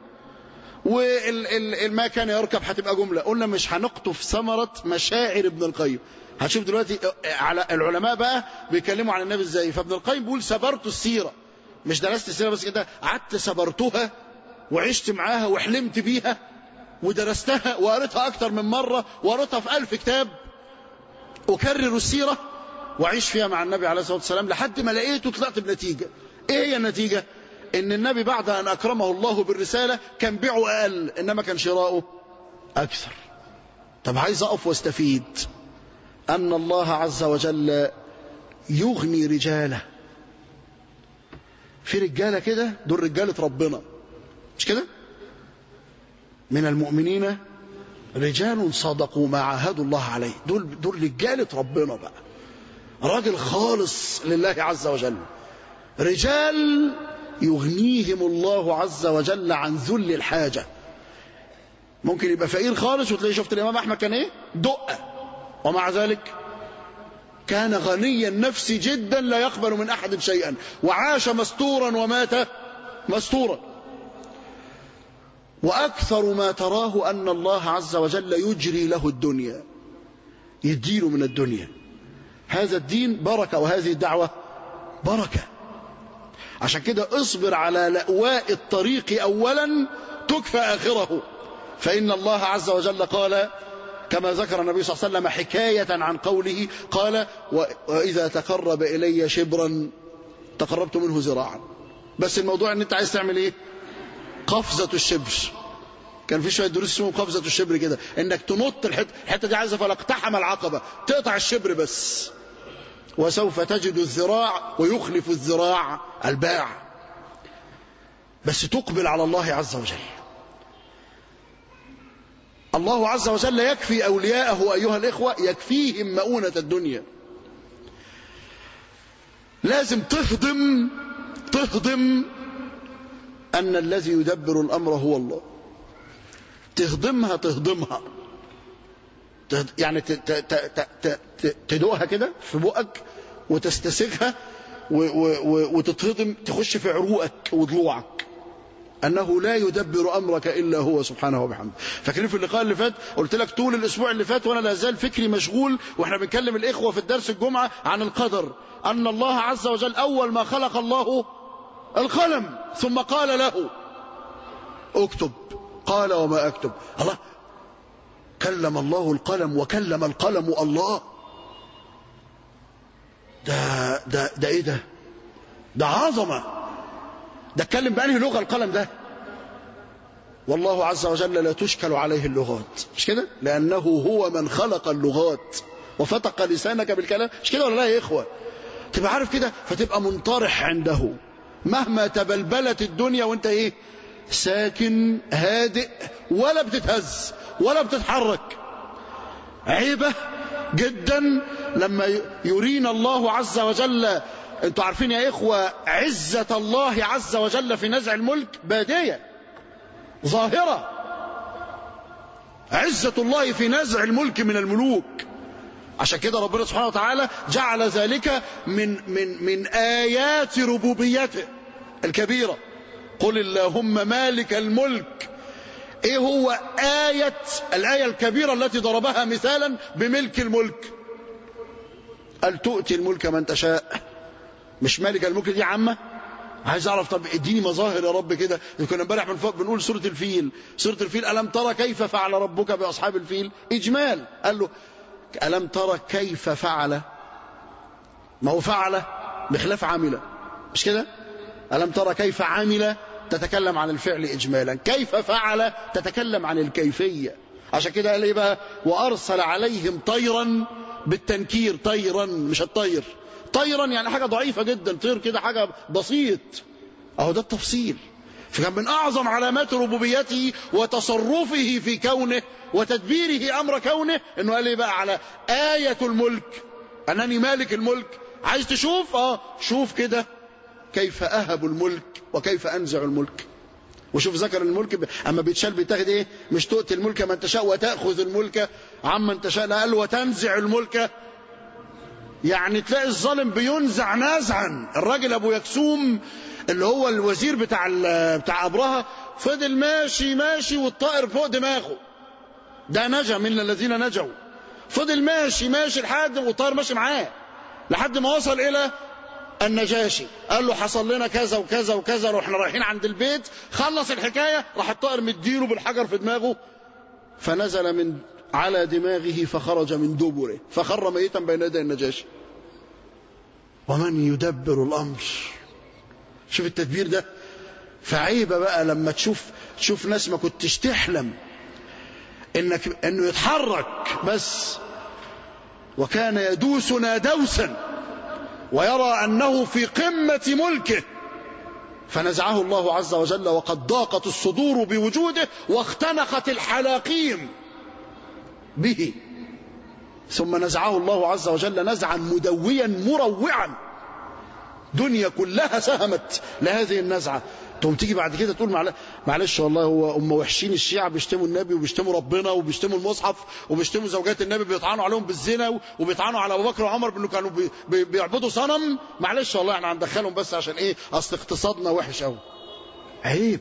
وما كان يركب هتبقى جمله. قلنا مش هنقطف ثمره مشاعر ابن القيم. هتشوف دلوقتي على العلماء بقى بيتكلموا عن النبي ازاي. فابن القيم بيقول: سبرت السيره، مش درست السيره بس كده، قعدت سبرتها وعشت معاها وحلمت بيها ودرستها وقريتها أكثر من مرة، وقريتها في 1000 كتاب، أكرر السيرة وأعيش فيها مع النبي عليه الصلاة والسلام لحد ما لقيته طلعت بنتيجة. إيه هي النتيجة؟ إن النبي بعد أن أكرمه الله بالرسالة كان بيعه أقل، إنما كان شراؤه أكثر. طب عايز أقف واستفيد أن الله عز وجل يغني رجاله. في رجالة كده، دول رجالة ربنا، مش كده؟ من المؤمنين رجال صدقوا ما عاهدوا الله عليه. دول رجالة ربنا بقى، راجل خالص لله عز وجل، رجال يغنيهم الله عز وجل عن ذل الحاجة. ممكن يبقى فقير خالص وتلاقي، شفت الإمام أحمد كان إيه؟ دقة، ومع ذلك كان غني النفس جدا لا يقبل من أحد شيئا، وعاش مستورا ومات مستورا. وأكثر ما تراه أن الله عز وجل يجري له الدنيا، يديله من الدنيا. هذا الدين بركة، وهذه الدعوة بركة. عشان كده اصبر على لأواء الطريق أولا تكفى آخره، فإن الله عز وجل قال كما ذكر النبي صلى الله عليه وسلم حكاية عن قوله، قال: وإذا تقرب إلي شبرا تقربت منه ذراعا. بس الموضوع ان انت عايز تعمل ايه؟ قفزة الشبر. كان في شوية دروس اسمهم قفزة الشبر كده، انك تنط الحتة دي، عايزة فلاقتحم العقبة، تقطع الشبر بس. وسوف تجد الذراع ويخلف الذراع الباع، بس تقبل على الله عز وجل. الله عز وجل يكفي أولياءه أيها الإخوة، يكفيهم مؤونة الدنيا. لازم تهضم أن الذي يدبر الأمر هو الله. تهضمها يعني تدوقها كده في بقك وتستسيغها وتتهضم، تخش في عروقك وضلوعك، أنه لا يدبر أمرك إلا هو سبحانه وبحمده. فاكرين في اللقاء اللي فات قلت لك طول الأسبوع اللي فات وأنا لا زال فكري مشغول وإحنا بنكلم الإخوة في الدرس الجمعة عن القدر، أن الله عز وجل أول ما خلق الله القلم، ثم قال له اكتب، قال وما أكتب. الله كلم الله القلم وكلم القلم الله. ده ايه ده عظمة. ده اتكلم بأنهي لغة القلم ده؟ والله عز وجل لا تشكل عليه اللغات، مش كده؟ لأنه هو من خلق اللغات وفتق لسانك بالكلام، مش كده ولا لا يا إخوة؟ تبقى عارف كده، فتبقى منطرح عنده مهما تبلبلت الدنيا، وانت ايه؟ ساكن هادئ، ولا بتتهز ولا بتتحرك. عيبة جدا لما يرينا الله عز وجل. انتوا عارفين يا إخوة عزة الله عز وجل في نزع الملك بادية ظاهرة. عزة الله في نزع الملك من الملوك. عشان كده ربنا سبحانه وتعالى جعل ذلك من آيات ربوبيته الكبيرة. قل اللهم مالك الملك. ايه هو الآية الكبيرة التي ضربها مثالا بملك الملك؟ قال تؤتي الملك من تشاء. مش مالك الملك دي عامة؟ عايز اعرف، طب اديني مظاهر يا رب كده. كنا امبارح من فوق بنقول سورة الفيل. سورة الفيل ألم ترى كيف فعل ربك بأصحاب الفيل؟ إجمال. قال له ألم ترى كيف فعل؟ ما هو فعل بخلاف عمل، مش كده؟ ألم ترى كيف عمل تتكلم عن الفعل إجمالا، كيف فعل تتكلم عن الكيفية. عشان كده قال ايه بقى؟ وأرسل عليهم طيرا بالتنكير. طيرا مش الطير، طيرا يعني حاجة ضعيفة جدا، طير كده حاجة بسيط. اهو ده التفصيل. فكان من أعظم علامات ربوبيته وتصرفه في كونه وتدبيره أمر كونه إنه قال لي بقى على آية الملك، أنني مالك الملك. عايز تشوف؟ شوف كده كيف أهب الملك وكيف أنزع الملك. وشوف ذكر الملك أما بيتشال بيتاخد إيه؟ مش تؤتي الملك من تشاء وتأخذ الملك عمن تشاء، لا، قال وتنزع الملك. يعني تلاقي الظالم بينزع نازعا. الراجل أبو يكسوم اللي هو الوزير بتاع أبرهة فضل ماشي والطائر فوق دماغه. ده نجا من الذين نجوا. فضل ماشي لحد والطائر ماشي معاه لحد ما وصل إلى النجاشي. قال له حصل لنا كذا وكذا وكذا، واحنا رايحين عند البيت. خلص الحكاية، راح الطائر مديله بالحجر في دماغه، فنزل من على دماغه فخرج من دبره فخر ميتا بين يدي النجاشي. ومن يدبر الأمر. شوف التدبير ده. فعيبة بقى لما تشوف ناس ما كنتش تحلم انه يتحرك بس، وكان يدوسنا دوسا ويرى أنه في قمة ملكه، فنزعه الله عز وجل وقد ضاقت الصدور بوجوده واختنقت الحلاقيم به، ثم نزعه الله عز وجل نزعا مدويا مروعا. دنيا كلها سهمت لهذه النزعة. تقوم تيجي بعد كده تقول معلش والله هو هم وحشين الشيعة، بيشتموا النبي وبيشتموا ربنا وبيشتموا المصحف وبيشتموا زوجات النبي، بيطعنوا عليهم بالزنا وبيطعنوا على أبو بكر وعمر بأنه كانوا بيعبدوا صنم. معلش والله احنا هندخلهم بس عشان ايه؟ اصل اقتصادنا وحش قوي. عيب.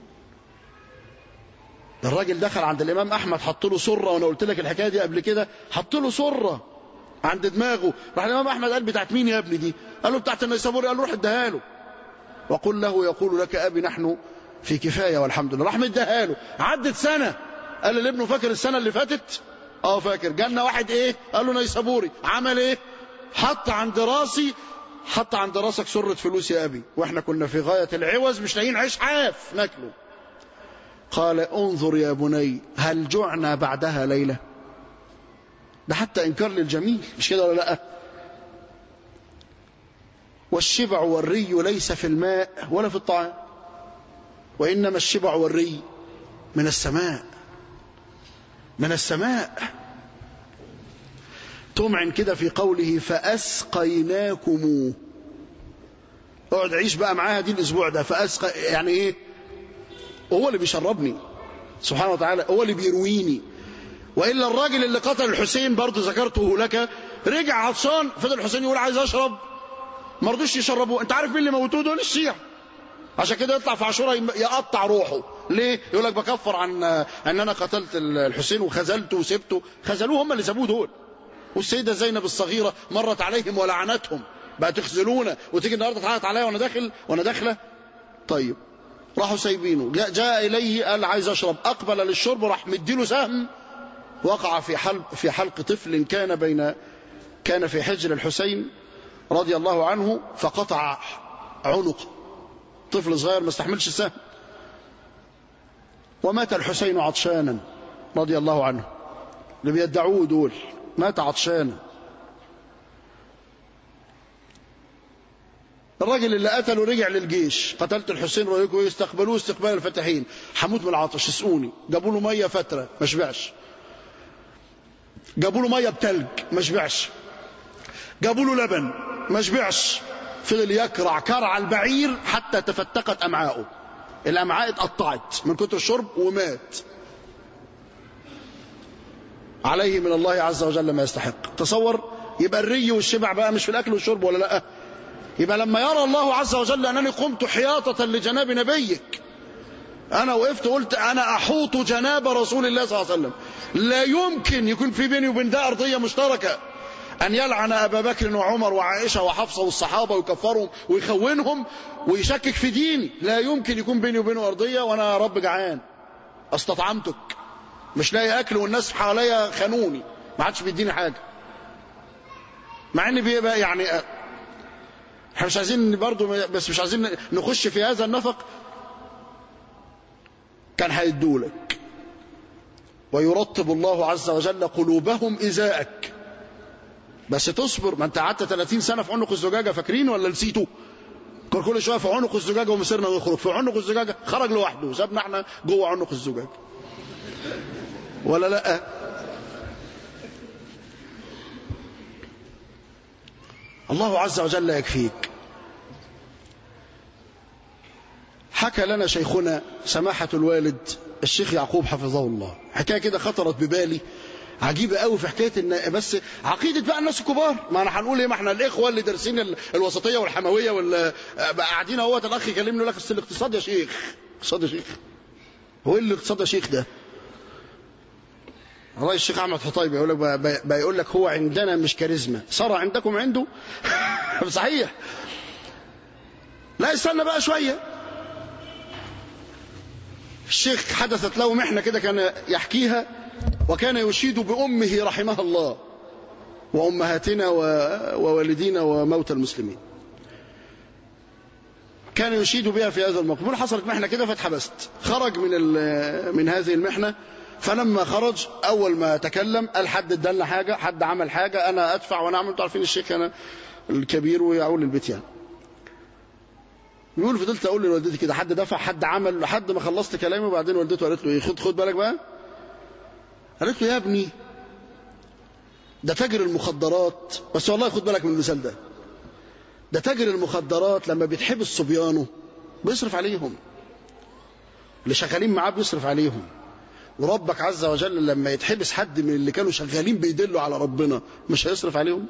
ده الراجل دخل عند الإمام أحمد حط له سرة، وانا قلت لك الحكاية دي قبل كده، حط له سرة عند دماغه. راح الإمام أحمد قال بتاعت مين يا ابني دي؟ قال له بتاعت النيسابوري. قال له روح اديها له وقل له يقول لك أبي نحن في كفاية والحمد لله. راح مديها له. عدت سنة، قال لابنه فاكر السنة اللي فاتت؟ فاكر. جالنا واحد ايه؟ قال له نيسابوري. عمل ايه؟ حط عند راسك سرة فلوس يا أبي، واحنا كنا في غاية العوز مش لاقيين عيش حاف ناكله. قال انظر يا بني هل جعنا بعدها ليلة؟ ده حتى إنكار للجميل، مش كده ولا لا؟ والشبع والري ليس في الماء ولا في الطعام، وإنما الشبع والري من السماء. من السماء. تمعن كده في قوله فأسقيناكم. اقعد عيش بقى معاها دي الأسبوع ده. فأسقى يعني إيه؟ هو اللي بيشربني سبحانه وتعالى، هو اللي بيرويني. وإلا الراجل اللي قتل الحسين برضه ذكرته لك، رجع عطشان، فضل الحسين يقول عايز أشرب، ما رضوش يشربوه. انت عارف مين اللي موتوه؟ دول الشيعة. عشان كده يطلع في عاشوراء يقطع روحه. ليه؟ يقول لك بكفر عن ان انا قتلت الحسين وخذلته وسبته. خذلوه هم اللي سابوه دول. والسيدة زينب الصغيرة مرت عليهم ولعنتهم، بقى تخذلونا وتيجي النهارده تعيط عليا وانا داخله. طيب راحوا سايبينه. جاء اليه قال عايز اشرب، اقبل للشرب، راح مديله سهم وقع في حلق طفل كان في حجر الحسين، رضي الله عنه فقطع عنقه، طفل صغير ما استحملش السهم. ومات الحسين عطشانا رضي الله عنه، اللي بيدعوه دول مات عطشانا. الراجل اللي قتله رجع للجيش، قتلت الحسين رأيكم يستقبلوه استقبال الفاتحين، حموت من العطش اسقوني. جابوا له ميه فتره ما شبعش، جابوا له ميه بتلج ما شبعش، جابوا له لبن ما شبعش، فضل يكرع كرع البعير حتى تفتقت امعاؤه، الامعاء اتقطعت من كتر الشرب ومات. عليه من الله عز وجل ما يستحق. تصور يبقى الري والشبع بقى مش في الاكل والشرب ولا لا؟ يبقى لما يرى الله عز وجل أنني قمت حياطة لجناب نبيك، أنا وقفت قلت أنا أحوط جناب رسول الله صلى الله عليه وسلم، لا يمكن يكون في بيني وبين ده أرضية مشتركة، أن يلعن أبا بكر وعمر وعائشة وحفصة والصحابة ويكفرهم ويخونهم ويشكك في ديني، لا يمكن يكون بيني وبينه أرضية وأنا يا رب جعان استطعمتك مش لاقي أكل والناس حواليا خانوني ما عادش بيديني حاجة. مع إن بيبقى يعني احنا مش عايزين برضو، بس مش عايزين نخش في هذا النفق. كان هيدولك ويرطب الله عز وجل قلوبهم إزاءك، بس تصبر. ما انت قعدت 30 سنة في عنق الزجاجة، فاكرين ولا نسيتوا؟ كل شوية في عنق الزجاجة ومصيرنا نخرج في عنق الزجاجة، خرج لوحده وسابنا احنا جوه عنق الزجاجة ولا لا؟ الله عز وجل يكفيك. حكى لنا شيخنا سماحة الوالد الشيخ يعقوب حفظه الله حكاية كده خطرت ببالي عجيبة قوي، في حكاية ان بس عقيدة بقى الناس الكبار. ما انا هنقول ايه، ما احنا الاخوة اللي دارسين الوسطية والحموية واللي قاعدين اهوت، الاخ يكلمني يقول لك الاقتصاد يا شيخ، اقتصاد يا شيخ. هو ايه الاقتصاد يا شيخ ده؟ رأي الشيخ أحمد حطيبي يقول لك هو عندنا مش كاريزما، صار عندكم عنده. صحيح. لا استنى بقى شوية. الشيخ حدثت له محنة كده كان يحكيها، وكان يشيد بأمه رحمها الله وأمهاتنا ووالدينا وموتى المسلمين، كان يشيد بها في هذا الموقف. حصلت محنة كده فاتحبست، خرج من هذه المحنة. فلما خرج أول ما تكلم قال حد ادالنا حاجة، حد عمل حاجة، أنا أدفع وأنا أعمل. انتوا عارفين الشيخ أنا الكبير ويعول البيت يعني. يقول فضلت أقول لوالدتي كده حد دفع حد عمل لحد ما خلصت كلامي. وبعدين والدته قالت له إيه، خد بالك بقى. قالت له يا ابني ده تاجر المخدرات، بس والله خد بالك من المثال ده، ده تاجر المخدرات لما بيتحبس صبيانه بيصرف عليهم، اللي شغالين معاه بيصرف عليهم. وربك عز وجل لما يتحبس حد من اللي كانوا شغالين بيدلوا على ربنا مش هيصرف عليهم؟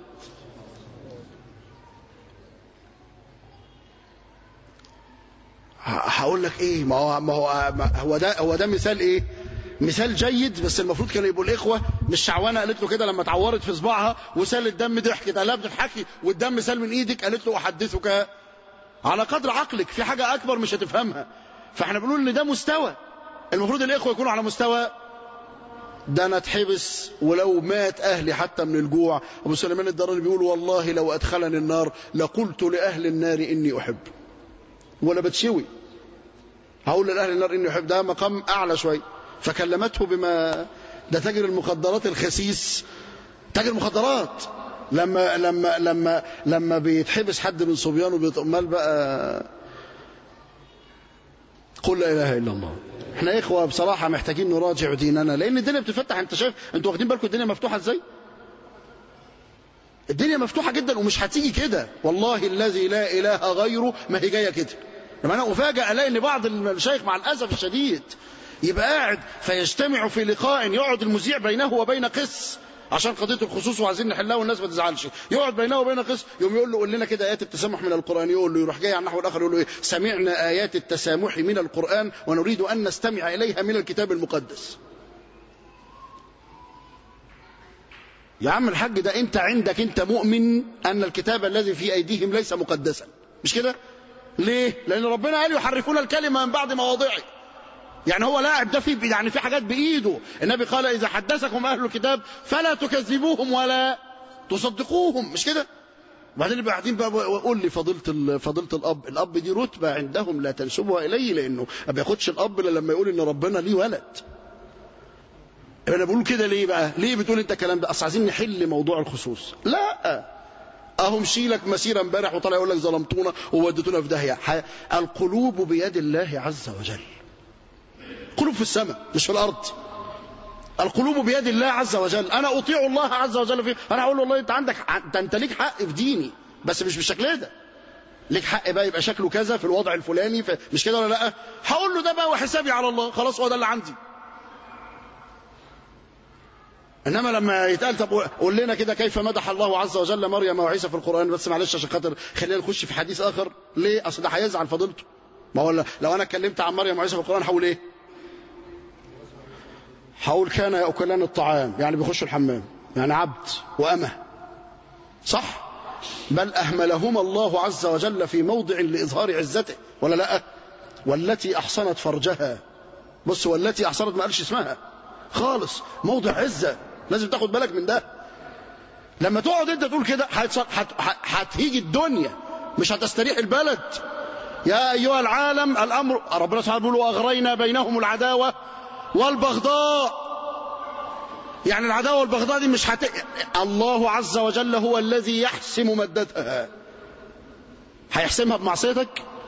هقول لك ايه، ما هو ده مثال ايه، مثال جيد. بس المفروض كانوا يبقوا الاخوه مش شعوانه قالت له كده لما اتعورت في صباعها وسال الدم ضحكت، قال لها بتضحكي والدم سال من ايدك، قالت له احدثك على قدر عقلك، في حاجه اكبر مش هتفهمها. فاحنا بنقول ان ده مستوى، المفروض الاخوه يكونوا على مستوى ده. انا اتحبس ولو مات اهلي حتى من الجوع. ابو سليمان الدراني بيقول والله لو ادخلني النار لقلت لاهل النار اني احب، ولا بتشوي هقول لاهل النار اني احب، ده مقام اعلى شويه. فكلمته بما ده تاجر المخدرات الخسيس، تاجر مخدرات لما بيتحبس حد من صبيانه بيتأمل بقى. قل لا اله الا الله. احنا اخوه بصراحه محتاجين نراجع ديننا، لان الدنيا بتفتح. انت شايف، انتوا واخدين بالكم الدنيا مفتوحه ازاي؟ الدنيا مفتوحه جدا ومش هتيجي كده، والله الذي لا اله غيره ما هي جايه كده. لما انا افاجئ الاقي ان بعض المشايخ مع الاسف الشديد يبقى قاعد فيجتمع في لقاء، يقعد المذيع بينه وبين قس عشان قضيه الخصوص وعايزين نحلها والناس ما تزعلش، يقعد بينه وبين قس يوم يقول له قول لنا كده ايات التسامح من القران، يقول له يروح جاي على النحو الاخر يقول له ايه، سمعنا ايات التسامح من القران ونريد ان نستمع اليها من الكتاب المقدس. يا عم الحاج ده انت عندك انت مؤمن ان الكتاب الذي في ايديهم ليس مقدسا، مش كده؟ ليه؟ لان ربنا قال يحرفون الكلمه من بعد مواضعه. يعني هو لاعب ده في يعني في حاجات بايده. النبي قال اذا حدثكم اهل الكتاب فلا تكذبوهم ولا تصدقوهم، مش كده؟ وبعدين يبقى قاعدين بقى وقول لي فضيلة الأب دي رتبة عندهم لا تنسبها إليه، لأنه ما بياخدش الأب إلا لما يقول إن ربنا ليه ولد. أنا بقول كده ليه بقى؟ ليه بتقول أنت الكلام ده؟ أصل عايزين نحل موضوع الخصوص. لا، أهم شيلك مسيرة امبارح وطلع يقول لك ظلمتونا وودتونا في داهية. القلوب بيد الله عز وجل. قلوب في السماء مش في الأرض. القلوب بيد الله عز وجل. أنا أطيع الله عز وجل فيه. أنا أقول له والله أنت ليك حق في ديني، بس مش بالشكل ده. ليك حق بقى يبقى شكله كذا في الوضع الفلاني، مش كده ولا لا؟ هقول له ده بقى وحسابي على الله، خلاص هو ده اللي عندي. إنما لما يتقال طب قول لنا كده كيف مدح الله عز وجل مريم وعيسى في القرآن، بس معلش عشان خاطر خلينا نخش في حديث آخر. ليه؟ أصل ده هيزعل فضيلته. ما هو لو أنا اتكلمت عن مريم وعيسى في القرآن هقول إيه؟ هقول كان يأكلان الطعام، يعني بيخشوا الحمام، يعني عبد وأمه، صح؟ بل أهملهما الله عز وجل في موضع لإظهار عزته، ولا لا؟ والتي أحصنت فرجها. بص، والتي أحصنت ما قالش اسمها خالص، موضع عزة، لازم تاخد بالك من ده. لما تقعد انت تقول كده هتهيج الدنيا، مش هتستريح البلد. يا أيها العالم الأمر، ربنا سبحانه بيقول وأغرينا بينهم العداوة والبغضاء. يعني العداوة والبغضاء دي مش الله عز وجل هو الذي يحسم مدتها. هيحسمها بمعصيتك؟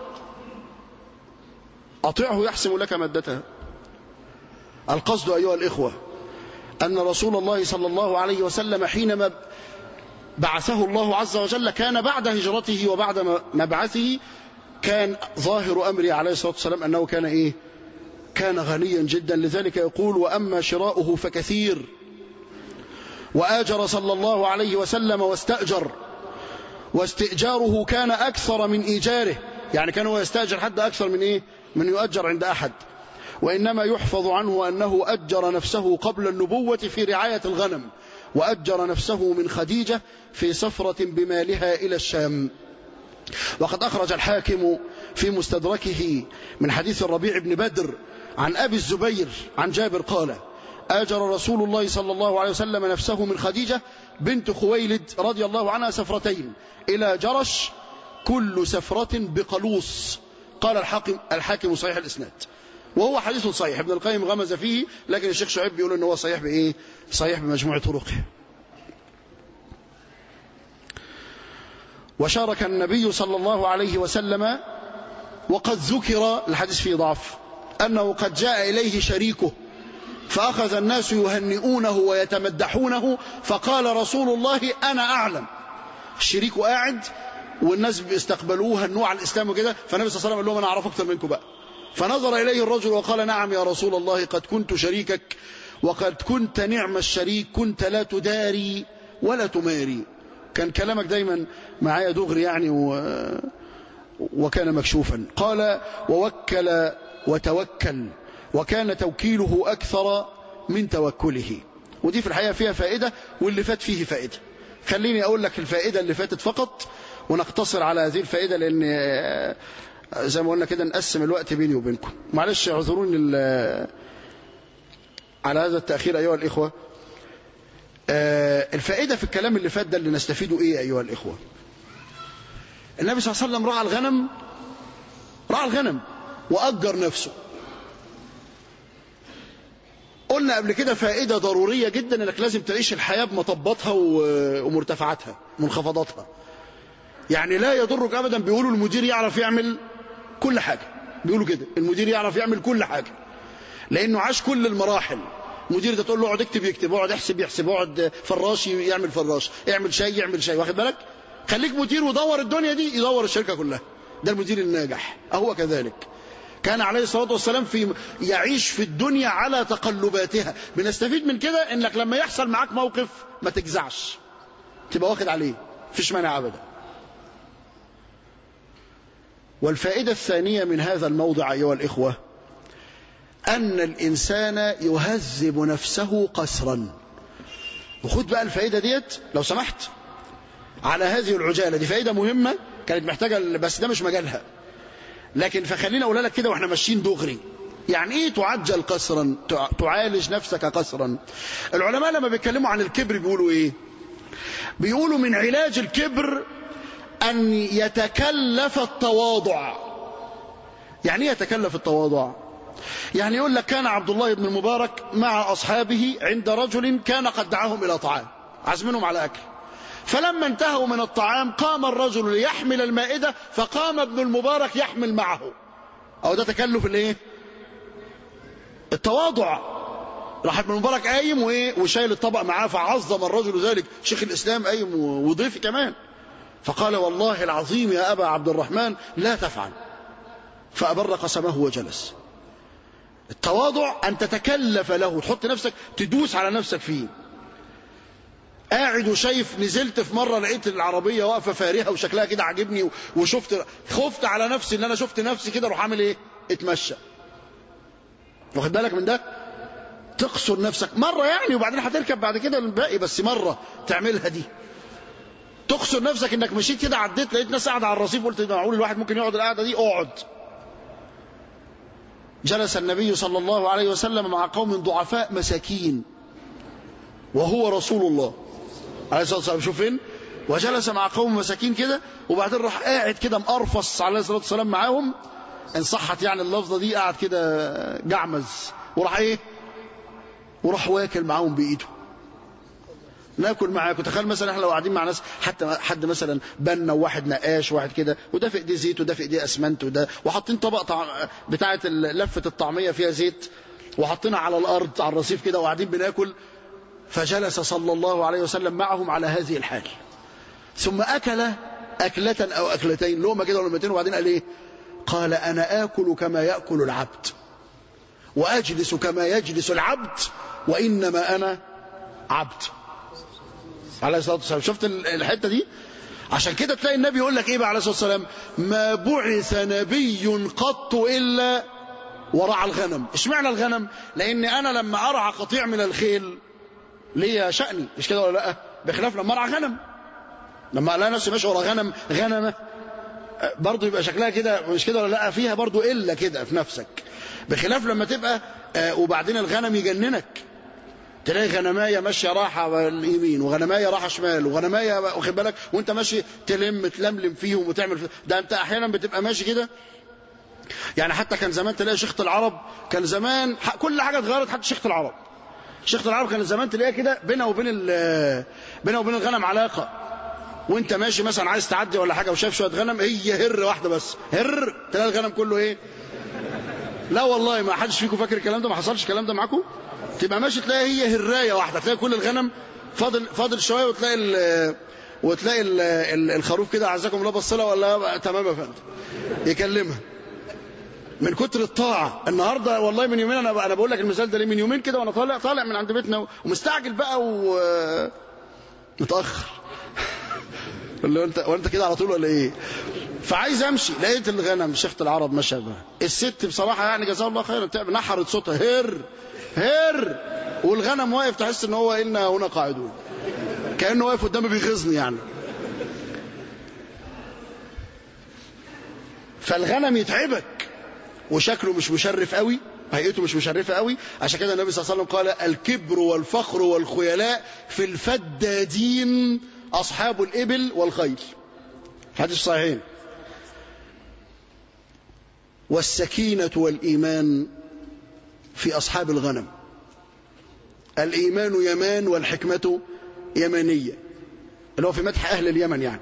أطيعه يحسم لك مدتها. القصد أيها الإخوة أن رسول الله صلى الله عليه وسلم حينما بعثه الله عز وجل كان بعد هجرته وبعد مبعثه، كان ظاهر أمره عليه الصلاة والسلام أنه كان إيه؟ كان غنيا جدا. لذلك يقول وأما شراؤه فكثير، وآجر صلى الله عليه وسلم واستأجر، واستئجاره كان أكثر من إيجاره. يعني كان هو يستأجر حد أكثر من إيه؟ من يؤجر عند أحد. وإنما يحفظ عنه أنه أجر نفسه قبل النبوة في رعاية الغنم، وأجر نفسه من خديجة في سفرة بمالها إلى الشام. وقد أخرج الحاكم في مستدركه من حديث الربيع بن بدر عن أبي الزبير عن جابر قال آجر رسول الله صلى الله عليه وسلم نفسه من خديجة بنت خويلد رضي الله عنها سفرتين إلى جرش، كل سفرة بقلوص. قال الحاكم صحيح الإسناد، وهو حديث صحيح. ابن القيم غمز فيه، لكن الشيخ شعيب بيقول إنه هو صحيح بإيه؟ صحيح بمجموع طرقه. وشارك النبي صلى الله عليه وسلم، وقد ذكر الحديث فيه ضعف، أنه قد جاء إليه شريكه فأخذ الناس يهنئونه ويتمدحونه، فقال رسول الله أنا أعلم. الشريك قاعد والناس بيستقبلوه هنوه على الإسلام وكده، فالنبي صلى الله عليه وسلم قال لهم أنا أعرف أكثر منكم بقى. فنظر إليه الرجل وقال نعم يا رسول الله، قد كنت شريكك، وقد كنت نعم الشريك، كنت لا تداري ولا تماري. كان كلامك دايما معايا دغري يعني وكان مكشوفا. قال ووكل وتوكل، وكان توكيله أكثر من توكله. ودي في الحقيقة فيها فائدة، واللي فات فيه فائدة. خليني أقول لك الفائدة اللي فاتت فقط ونقتصر على هذه الفائدة، لأن زي ما قلنا كده نقسم الوقت بيني وبينكم. معلش اعذروني على هذا التأخير أيها الإخوة. الفائدة في الكلام اللي فات ده اللي نستفيده إيه أيها الإخوة؟ النبي صلى الله عليه وسلم رعى الغنم وأجر نفسه. قلنا قبل كده فائدة ضرورية جدا، انك لازم تعيش الحياة بمطباتها ومرتفعاتها منخفضاتها. يعني لا يضرك ابدا. بيقولوا المدير يعرف يعمل كل حاجة، بيقولوا كده المدير يعرف يعمل كل حاجة، لانه عاش كل المراحل. المدير ده تقول له اقعد اكتب يكتب، اقعد احسب يحسب، اقعد فراش يعمل فراش، اعمل شاي يعمل شاي. واخد بالك؟ خليك مدير ودور الدنيا دي، يدور الشركة كلها. ده المدير الناجح. أهو كذلك كان عليه الصلاة والسلام يعيش في الدنيا على تقلباتها. بنستفيد من كده انك لما يحصل معاك موقف ما تجزعش، تبقى واخد عليه، فيش مانع ابدا. والفائدة الثانية من هذا الموضع أيها الإخوة أن الإنسان يهذب نفسه قسرا. وخد بقى الفائدة ديت لو سمحت على هذه العجالة، دي فائدة مهمة كانت محتاجة، بس ده مش مجالها، لكن فخلينا أقول لك كده وإحنا ماشيين دغري. يعني إيه تعجل قسرا؟ تعالج نفسك قسرا. العلماء لما بيتكلموا عن الكبر بيقولوا إيه؟ بيقولوا من علاج الكبر أن يتكلف التواضع. يعني يتكلف التواضع؟ يعني يقول لك كان عبد الله بن المبارك مع أصحابه عند رجل كان قد دعاهم إلى طعام، عزمهم على أكل، فلما انتهوا من الطعام قام الرجل ليحمل المائدة، فقام ابن المبارك يحمل معه. أو ده تكلف الايه؟ التواضع. راح ابن المبارك قايم وشايل الطبق معاه، فعظم الرجل ذلك. شيخ الإسلام قايم وضيف كمان، فقال والله العظيم يا أبا عبد الرحمن لا تفعل، فأبر قسمه وجلس. التواضع أن تتكلف له، تحط نفسك، تدوس على نفسك فيه. قاعد وشايف، نزلت في مرة لقيت العربية واقفة فارهة وشكلها كده عجبني، خفت على نفسي ان انا شفت نفسي كده، اروح اعمل ايه؟ اتمشى. واخد بالك من ده؟ تقصر نفسك مرة يعني، وبعدين هتركب بعد كده الباقي، بس مرة تعملها دي. تقصر نفسك انك مشيت كده، عديت لقيت ناس قاعدة على الرصيف، قلت معقول الواحد ممكن يقعد القعدة دي؟ اقعد. جلس النبي صلى الله عليه وسلم مع قوم ضعفاء مساكين وهو رسول الله عليه الصلاة والسلام. شوف فين؟ وجلس مع قوم مساكين كده، وبعدين راح قاعد كده مقرفص عليه الصلاة والسلام معاهم، ان صحت يعني اللفظة دي، قاعد كده جعمز، وراح ايه؟ وراح واكل معاهم بايده. ناكل معاكم. تخيل مثلا احنا لو قاعدين مع ناس، حتى حد مثلا بنا وواحد نقاش واحد كده، وده في ايديه زيت وده في ايديه اسمنت وده، وحاطين طبق بتاعه لفه الطعميه فيها زيت، وحاطينها على الارض على الرصيف كده، وقاعدين بناكل. فجلس صلى الله عليه وسلم معهم على هذه الحال، ثم اكل اكله او اكلتين، لقمه كده ولقمتين، وبعدين قال ايه؟ قال انا اكل كما ياكل العبد، واجلس كما يجلس العبد، وانما انا عبد عليه الصلاة والسلام. شفت الحتة دي؟ عشان كده تلاقي النبي يقول لك ايه بقى عليه الصلاة والسلام؟ ما بعث نبي قط إلا ورعى الغنم. اشمعنى الغنم؟ لأن أنا لما أرعى قطيع من الخيل ليا شأني، مش كده ولا لا؟ بخلاف لما أرعى غنم، لما ألاقي نفسي ماشي ورا غنمة برضه يبقى شكلها كده، مش كده ولا لا؟ فيها برضه إلا كده في نفسك، بخلاف لما تبقى وبعدين الغنم يجننك، تلاقي غنمايه ماشيه راحه اليمين، وغنمايه راحه شمال، وغنمايه واخد بالك، وانت ماشي تلملم فيهم وتعمل ده. انت احيانا بتبقى ماشي كده يعني. حتى كان زمان تلاقي شيخة العرب، كان زمان كل حاجه اتغيرت، حتى شيخة العرب كان زمان تلاقيها كده بينها وبين الغنم علاقه. وانت ماشي مثلا عايز تعدي ولا حاجه وشايف شويه غنم، هي هر واحده بس، هر، تلاقي الغنم كله ايه؟ لا والله ما حدش فيكم فاكر الكلام ده، ما حصلش الكلام ده معاكم. تبقى ماشي تلاقي هي هرايه واحده، تلاقي كل الغنم فاضل شويه، وتلاقي الخروف كده عزكم الله بصله ولا تمام يا فندم، يكلمها من كتر الطاعه. النهارده والله من يومين، انا بقول لك المثال ده ليه، من يومين كده وانا طالع من عند بيتنا ومستعجل بقى ومتاخر وانت كده على طول ولا ايه؟ فعايز امشي، لقيت الغنم شيخة العرب ماشيه بقى. الست بصراحه يعني جزاها الله خيرا نحرت صوتها هر، والغنم واقف تحس ان هو إنا هنا قاعدون، كأنه واقف قدامي بيغيظني يعني. فالغنم يتعبك، وشكله مش مشرف قوي، هيئته مش مشرفه قوي. عشان كده النبي صلى الله عليه وسلم قال الكبر والفخر والخيلاء في الفدادين أصحاب الإبل والخيل، حديث صحيحين. والسكينة والإيمان في أصحاب الغنم. الإيمان يمان والحكمة يمانية، اللي هو في مدح أهل اليمن يعني،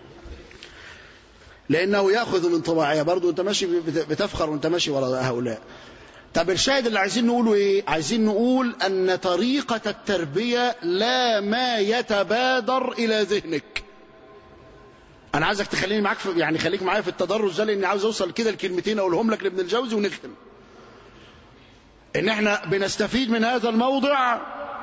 لأنه يأخذ من طباعها. برضو أنت ماشي بتفخر وأنت ماشي وراء هؤلاء. طب الشاهد اللي عايزين نقوله إيه؟ عايزين نقول أن طريقة التربية لا ما يتبادر إلى ذهنك. أنا عايزك تخليني معاك يعني خليك معايا في التدرج ده، لأني عاوز أوصل كده الكلمتين أقولهم لك لابن الجوزي ونختم. إن إحنا بنستفيد من هذا الموضع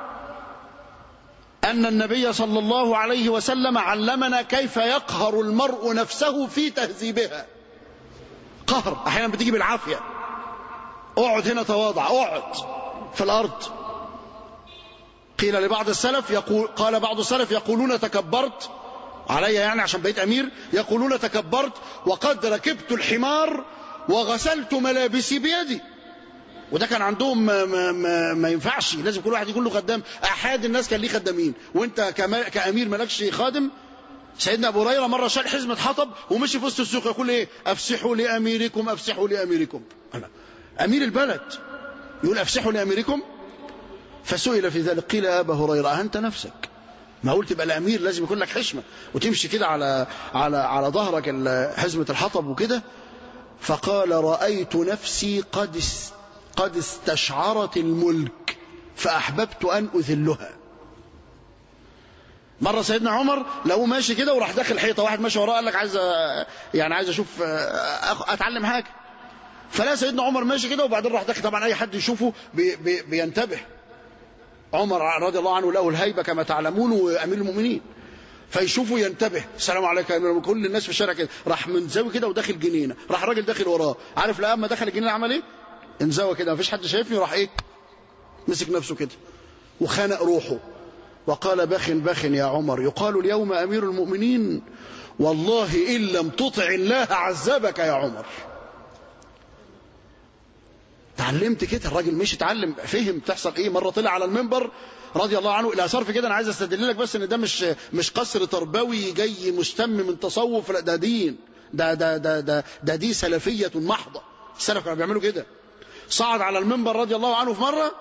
أن النبي صلى الله عليه وسلم علمنا كيف يقهر المرء نفسه في تهذيبها. قهر أحيانا بتيجي بالعافية. اقعد هنا تواضع، اقعد في الأرض. قيل لبعض السلف قال بعض السلف يقولون تكبرت علي، يعني عشان بقيت أمير، يقولون تكبرت وقد ركبت الحمار وغسلت ملابسي بيدي. وده كان عندهم ما ينفعش، لازم كل واحد يكون له خدام. أحد الناس كان ليه خدامين، وانت كأمير مالكش خادم، سيدنا أبو هريرة مرة شال حزمة حطب ومشي في وسط السوق يقول إيه؟ أفسحوا لأميركم أفسحوا لأميركم. أمير البلد يقول أفسحوا لأميركم. فسئل في ذلك قيل يا أبا هريرة أهنت نفسك؟ ما قلت تبقى الأمير لازم يكون لك حشمة وتمشي كده على ظهرك حزمة الحطب وكده. فقال رأيت نفسي قد استشعرت الملك فأحببت أن أذلها. مرة سيدنا عمر لو ماشي كده وراح داخل حيطة، واحد ماشي وراه قال لك عايز أشوف أتعلم حاجة، فلا سيدنا عمر ماشي كده وبعدين راح داخل. طبعا أي حد يشوفه بينتبه. عمر رضي الله عنه له الهيبة كما تعلمون وأمير المؤمنين، فيشوفه ينتبه. السلام عليكم يا أمير المؤمنين. كل الناس في الشارع كده، راح منزوي كده وداخل جنينة، راح راجل داخل وراه، عارف لما دخل الجنينة عمل إيه؟ انزوى كده مفيش حد شايفني، راح إيه؟ مسك نفسه كده وخنق روحه وقال بخ يا عمر يقال اليوم أمير المؤمنين والله إن لم تطع الله عذبك يا عمر. تعلمت كده. الراجل مش اتعلم، فهم تحصل ايه. مرة طلع على المنبر رضي الله عنه الى صرف كده. انا عايز استدل لك بس ان ده مش قصر تربوي جاي مستم من تصوف، لا ده دين، ده دي سلفية محضة. السلف كانوا بيعملوا كده. صعد على المنبر رضي الله عنه في مرة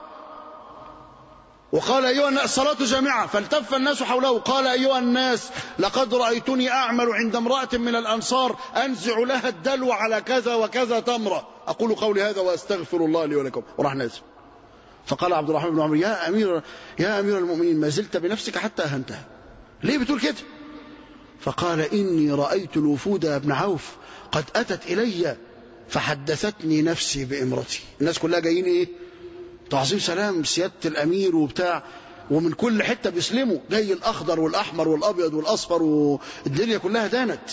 وقال أيها الناس الصلاة جامعة، فالتف الناس حوله. قال أيها الناس لقد رأيتني أعمل عند امرأة من الأنصار أنزع لها الدلو على كذا وكذا تمرة، أقول قولي هذا وأستغفر الله لي ولكم. وراح نازل. فقال عبد الرحمن بن عمرو يا أمير المؤمنين ما زلت بنفسك حتى أهنتها، ليه بتقول كده؟ فقال إني رأيت الوفود يا ابن عوف قد أتت إلي فحدثتني نفسي بإمرتي. الناس كلها جايين إيه؟ تعظيم سلام سيادة الأمير وبتاع، ومن كل حتة بيسلموا، جاي الأخضر والأحمر والأبيض والأصفر والدنيا كلها دانت.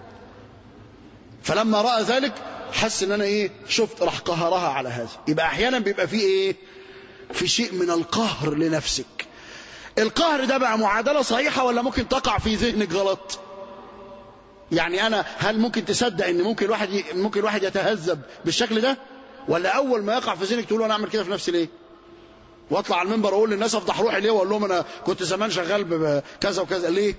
فلما رأى ذلك حس ان انا ايه شفت، راح قهرها على هذا. يبقى احيانا بيبقى فيه ايه، في شيء من القهر لنفسك. القهر ده بقى معادلة صحيحة ولا ممكن تقع في ذهنك غلط؟ يعني انا هل ممكن تصدق ان ممكن الواحد يتهذب بالشكل ده، ولا اول ما يقع في ذهنك تقول انا اعمل كده في نفسي ليه، واطلع على المنبر واقول للناس افضح روحي ليه، واقول لهم انا كنت زمان شغال بكذا وكذا ليه؟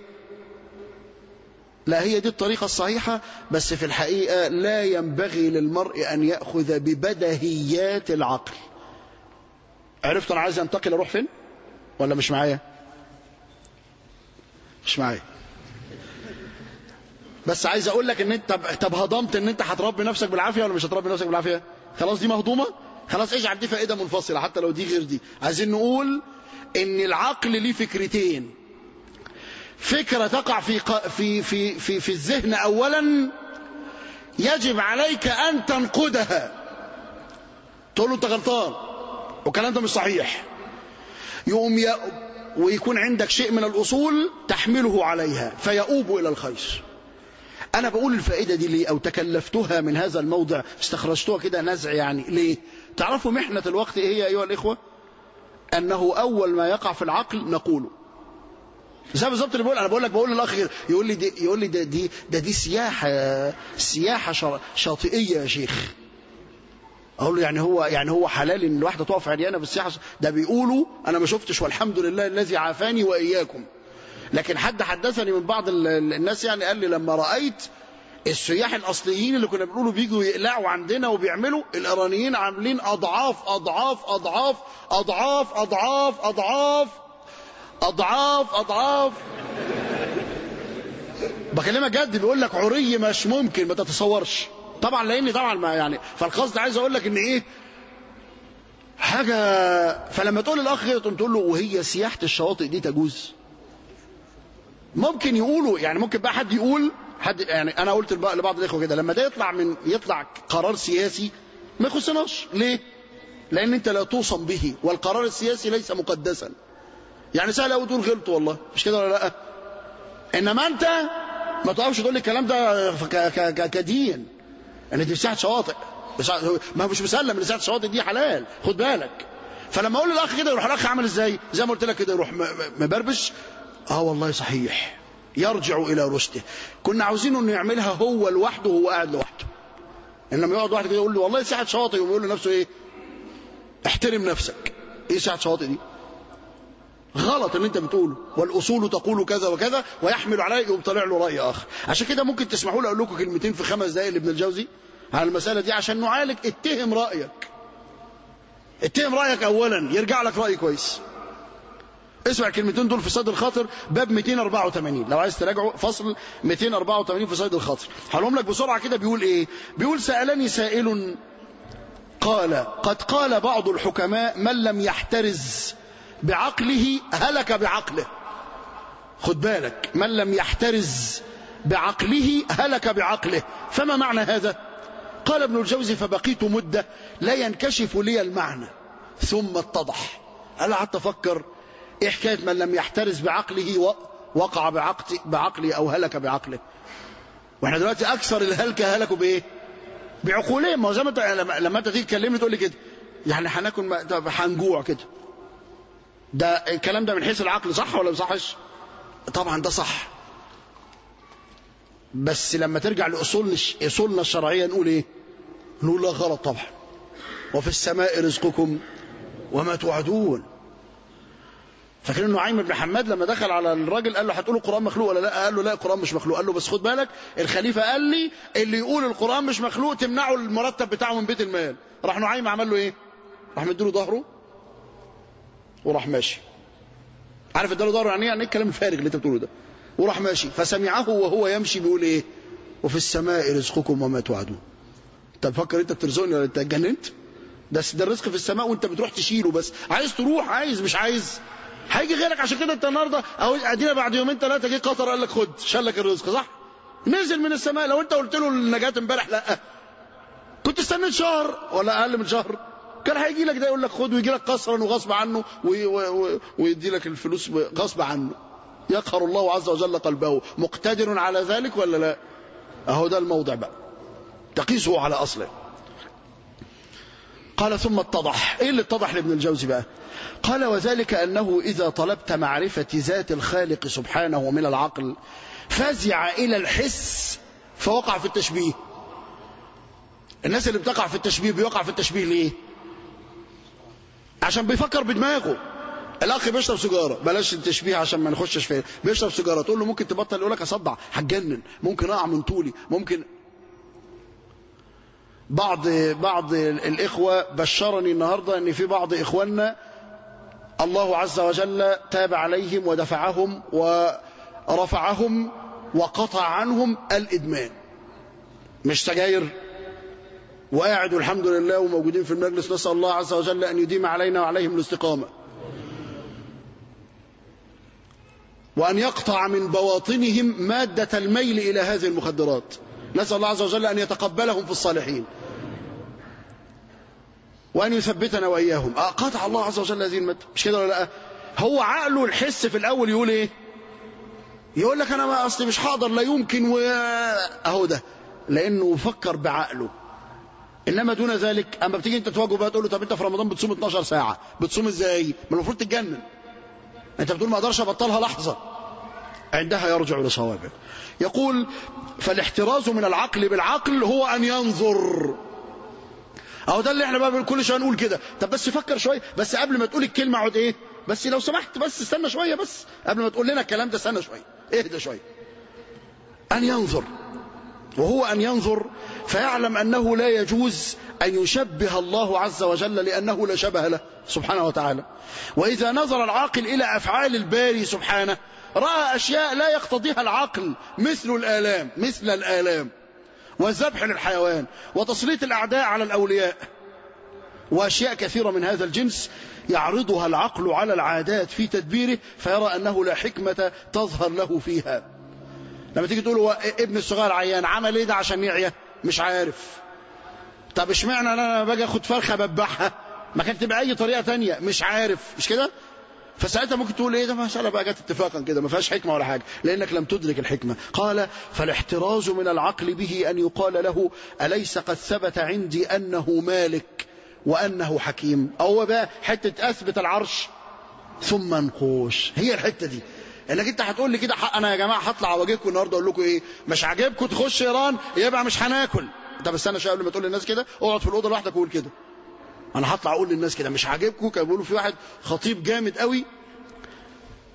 لا، هي دي الطريقة الصحيحة. بس في الحقيقة لا ينبغي للمرء أن يأخذ ببدهيات العقل. عرفت أنا عايز أنتقل أروح فين ولا مش معايا؟ مش معايا. بس عايز أقول لك إن أنت طب هضمت إن أنت هتربي نفسك بالعافية ولا مش هتربي نفسك بالعافية؟ خلاص دي مهضومة، خلاص اجعل دي فائدة منفصلة حتى لو دي غير دي. عايزين نقول إن العقل ليه فكرتين. فكرة تقع في الذهن أولا يجب عليك أن تنقدها، تقول له أنت غلطان وكلام ده مش صحيح، ويكون عندك شيء من الأصول تحمله عليها فيؤوب إلى الخير. أنا بقول الفائدة دي ليه، أو تكلفتها من هذا الموضع، استخرجتها كده نزع يعني ليه؟ تعرفوا محنة الوقت إيه هي أيها الإخوة؟ أنه أول ما يقع في العقل نقوله زي بالظبط اللي بقول للاخ كده، يقول لي دي سياحه شاطئيه يا شيخ. اقول له يعني هو حلال ان الواحده تقف عريانه بالسياحه؟ ده بيقولوا، انا ما شفتش والحمد لله الذي عافاني واياكم، لكن حد حدثني من بعض الناس يعني قال لي لما رايت السياح الاصليين اللي كنا بنقولوا بيجوا يقلعوا عندنا وبيعملوا، الايرانيين عاملين اضعاف اضعاف اضعاف اضعاف اضعاف اضعاف اضعاف اضعاف. بكلمك جد، بيقول لك عري مش ممكن ما تتصورش. طبعا لاني طبعا ما يعني، فالقصد عايز اقول لك ان ايه حاجه. فلما تقول للاخ كده تقول له وهي سياحه الشواطئ دي تجوز؟ ممكن يقولوا يعني، ممكن بقى حد يقول يعني انا قلت لبعض الاخوه كده لما ده يطلع قرار سياسي ما يخصناش. ليه؟ لان انت لا توصم به، والقرار السياسي ليس مقدسا. يعني سهل قوي تقول غلط والله، مش كده ولا لا؟ انما انت ما تقفش تقول لي الكلام ده كدين ان دي سياحه شواطئ. ما مش مسلم ان سياحه الشواطئ دي حلال، خد بالك. فلما اقول للاخ كده يروح الاخ عامل ازاي؟ زي ما قلت لك كده، يروح مبربش. والله صحيح، يرجع الى رشده. كنا عاوزين انه يعملها هو لوحده وهو قاعد لوحده. انما يقعد واحد كده يقول لي والله سياحه شواطئ، ويقول لنفسه ايه؟ احترم نفسك. ايه سياحه شواطئ دي؟ غلط اللي انت بتقوله، والأصول تقول كذا وكذا، ويحمل عليه يقوم طالع له رأي آخر. عشان كده ممكن تسمحوا لي أقول لكم كلمتين في 5 دقائق لابن الجوزي على المسألة دي عشان نعالج. اتهم رأيك، اتهم رأيك أولا يرجع لك رأي كويس. اسمع الكلمتين دول في صيد الخاطر باب 284، لو عايز تراجعوا فصل 284 في صيد الخاطر. هقولهم لك بسرعة كده. بيقول ايه؟ بيقول سألني سائل قال قد قال بعض الحكماء من لم يحترز بعقله هلك بعقله. خد بالك، من لم يحترز بعقله هلك بعقله. فما معنى هذا؟ قال ابن الجوزي فبقيت مدة لا ينكشف لي المعنى ثم اتضح. قال قعدت افكر ايه حكايه من لم يحترز بعقله وقع بعقله او هلك بعقله. واحنا دلوقتي اكثر الهلكه هلكوا بايه؟ بعقولهم. ما زي ما انت لما انت تيجي تكلمني تقول لي كده يعني هناكل هنجوع كده، ده الكلام ده من حيث العقل صح ولا ما صحش؟ طبعا ده صح، بس لما ترجع لاصولنا الشرعيه نقول ايه؟ نقول لا غلط طبعا. وفي السماء رزقكم وما توعدون. فاكرين نعيم بن حماد لما دخل على الراجل قال له هتقولوا القرآن مخلوق ولا لا؟ قال له لا القرآن مش مخلوق. قال له بس خد بالك الخليفة قال لي اللي يقول القرآن مش مخلوق تمنعه المرتب بتاعه من بيت المال. راح نعيم عمل له ايه؟ راح مديله ظهره وراح ماشي. عارف اداله ظهره يعني ايه الكلام الفارغ اللي انت بتقوله ده؟ وراح ماشي. فسمعه وهو يمشي بيقول ايه؟ وفي السماء رزقكم وما توعدون. انت بتفكر انت بترزقني ولا انت اتجننت؟ ده الرزق في السماء وانت بتروح تشيله بس. عايز تروح عايز مش عايز هيجي غيرك. عشان كده انت النهارده اهو ادينا بعد يومين 3 جه قطر قال لك خد شال لك الرزق صح؟ نزل من السماء. لو انت قلت له النجاة امبارح لا كنت استنيت شهر ولا اقل من شهر كان هيجي لك ده يقول لك خد ويجي لك قسرا وغصب عنه ويدي لك الفلوس غصب عنه. يقهر الله عز وجل قلبه. مقتدر على ذلك ولا لا؟ اهو ده الموضع بقى تقيسه على اصله. قال ثم اتضح. ايه اللي اتضح لابن الجوزي بقى؟ قال وذلك أنه إذا طلبت معرفة ذات الخالق سبحانه من العقل فزع إلى الحس فوقع في التشبيه. الناس اللي بتقع في التشبيه بيوقع في التشبيه ليه؟ عشان بيفكر بدماغه. الأخ بيشرب سيجارة، بلاش التشبيه عشان ما نخشش فيه، بيشرب سيجارة تقول له ممكن تبطل يقول لك أصدع هتجنن، ممكن أقع من طولي، ممكن. بعض الإخوة بشرني النهاردة أن في بعض إخواننا الله عز وجل تاب عليهم ودفعهم ورفعهم وقطع عنهم الإدمان. مش سجاير وقاعدوا الحمد لله وموجودين في المجلس، نسأل الله عز وجل أن يديم علينا وعليهم الاستقامة وأن يقطع من بواطنهم مادة الميل إلى هذه المخدرات. نسأل الله عز وجل أن يتقبلهم في الصالحين وأن يثبتنا وإياهم. قطع الله عز وجل هذه المادة. مش كده ولا لا؟ هو عقله الحس في الأول يقول إيه؟ يقول لك أنا ما أصلي مش هقدر لا يمكن أهو ده لأنه فكر بعقله. إنما دون ذلك أما بتيجي أنت تواجه بقى تقول له طب أنت في رمضان بتصوم 12 ساعة بتصوم إزاي؟ ما المفروض تتجنن. أنت بتقول ما أقدرش أبطلها لحظة. عندها يرجع لصوابه. يقول فالاحتراز من العقل بالعقل هو أن ينظر. أهو ده اللي احنا بقى كل شويه نقول كده. طب بس فكر شويه بس قبل ما تقول الكلمة اقعد ايه؟ بس لو سمحت بس استنى شويه بس قبل ما تقول لنا الكلام ده استنى شويه اهدى شويه. أن ينظر وهو أن ينظر فيعلم أنه لا يجوز أن يشبه الله عز وجل لأنه لا شبه له سبحانه وتعالى. وإذا نظر العاقل إلى أفعال الباري سبحانه رأى أشياء لا يقتضيها العقل مثل الآلام والذبح للحيوان وتسليط الأعداء على الأولياء وأشياء كثيرة من هذا الجنس يعرضها العقل على العادات في تدبيره فيرى أنه لا حكمة تظهر له فيها. لما تيجي تقول له ابن الصغير عيان عمل ايه ده عشان يعيا؟ مش عارف. طب اشمعنى انا باجي اخد فرخه بذبحها؟ ما كانت تبقى اي طريقه تانية مش عارف. مش كده؟ فساعتها ممكن تقول ايه ده مساله بقى جت اتفاقا كده ما فيهاش حكمه ولا حاجه لانك لم تدرك الحكمه. قال فالاحتراز من العقل به ان يقال له اليس قد ثبت عندي انه مالك وانه حكيم؟ او بقى حته اثبت العرش ثم نقوش. هي الحته دي انك انت هتقول لي كده انا يا جماعه هطلع اواجهكم النهارده اقول لكم ايه؟ مش عاجبكم تخش ايران يبقى مش هناكل. طب استنى شويه قبل ما تقول للناس كده اقعد في الاوضه لوحدك وقول كده. انا هطلع اقول للناس كده مش عاجبكم. كانوا بيقولوا في واحد خطيب جامد قوي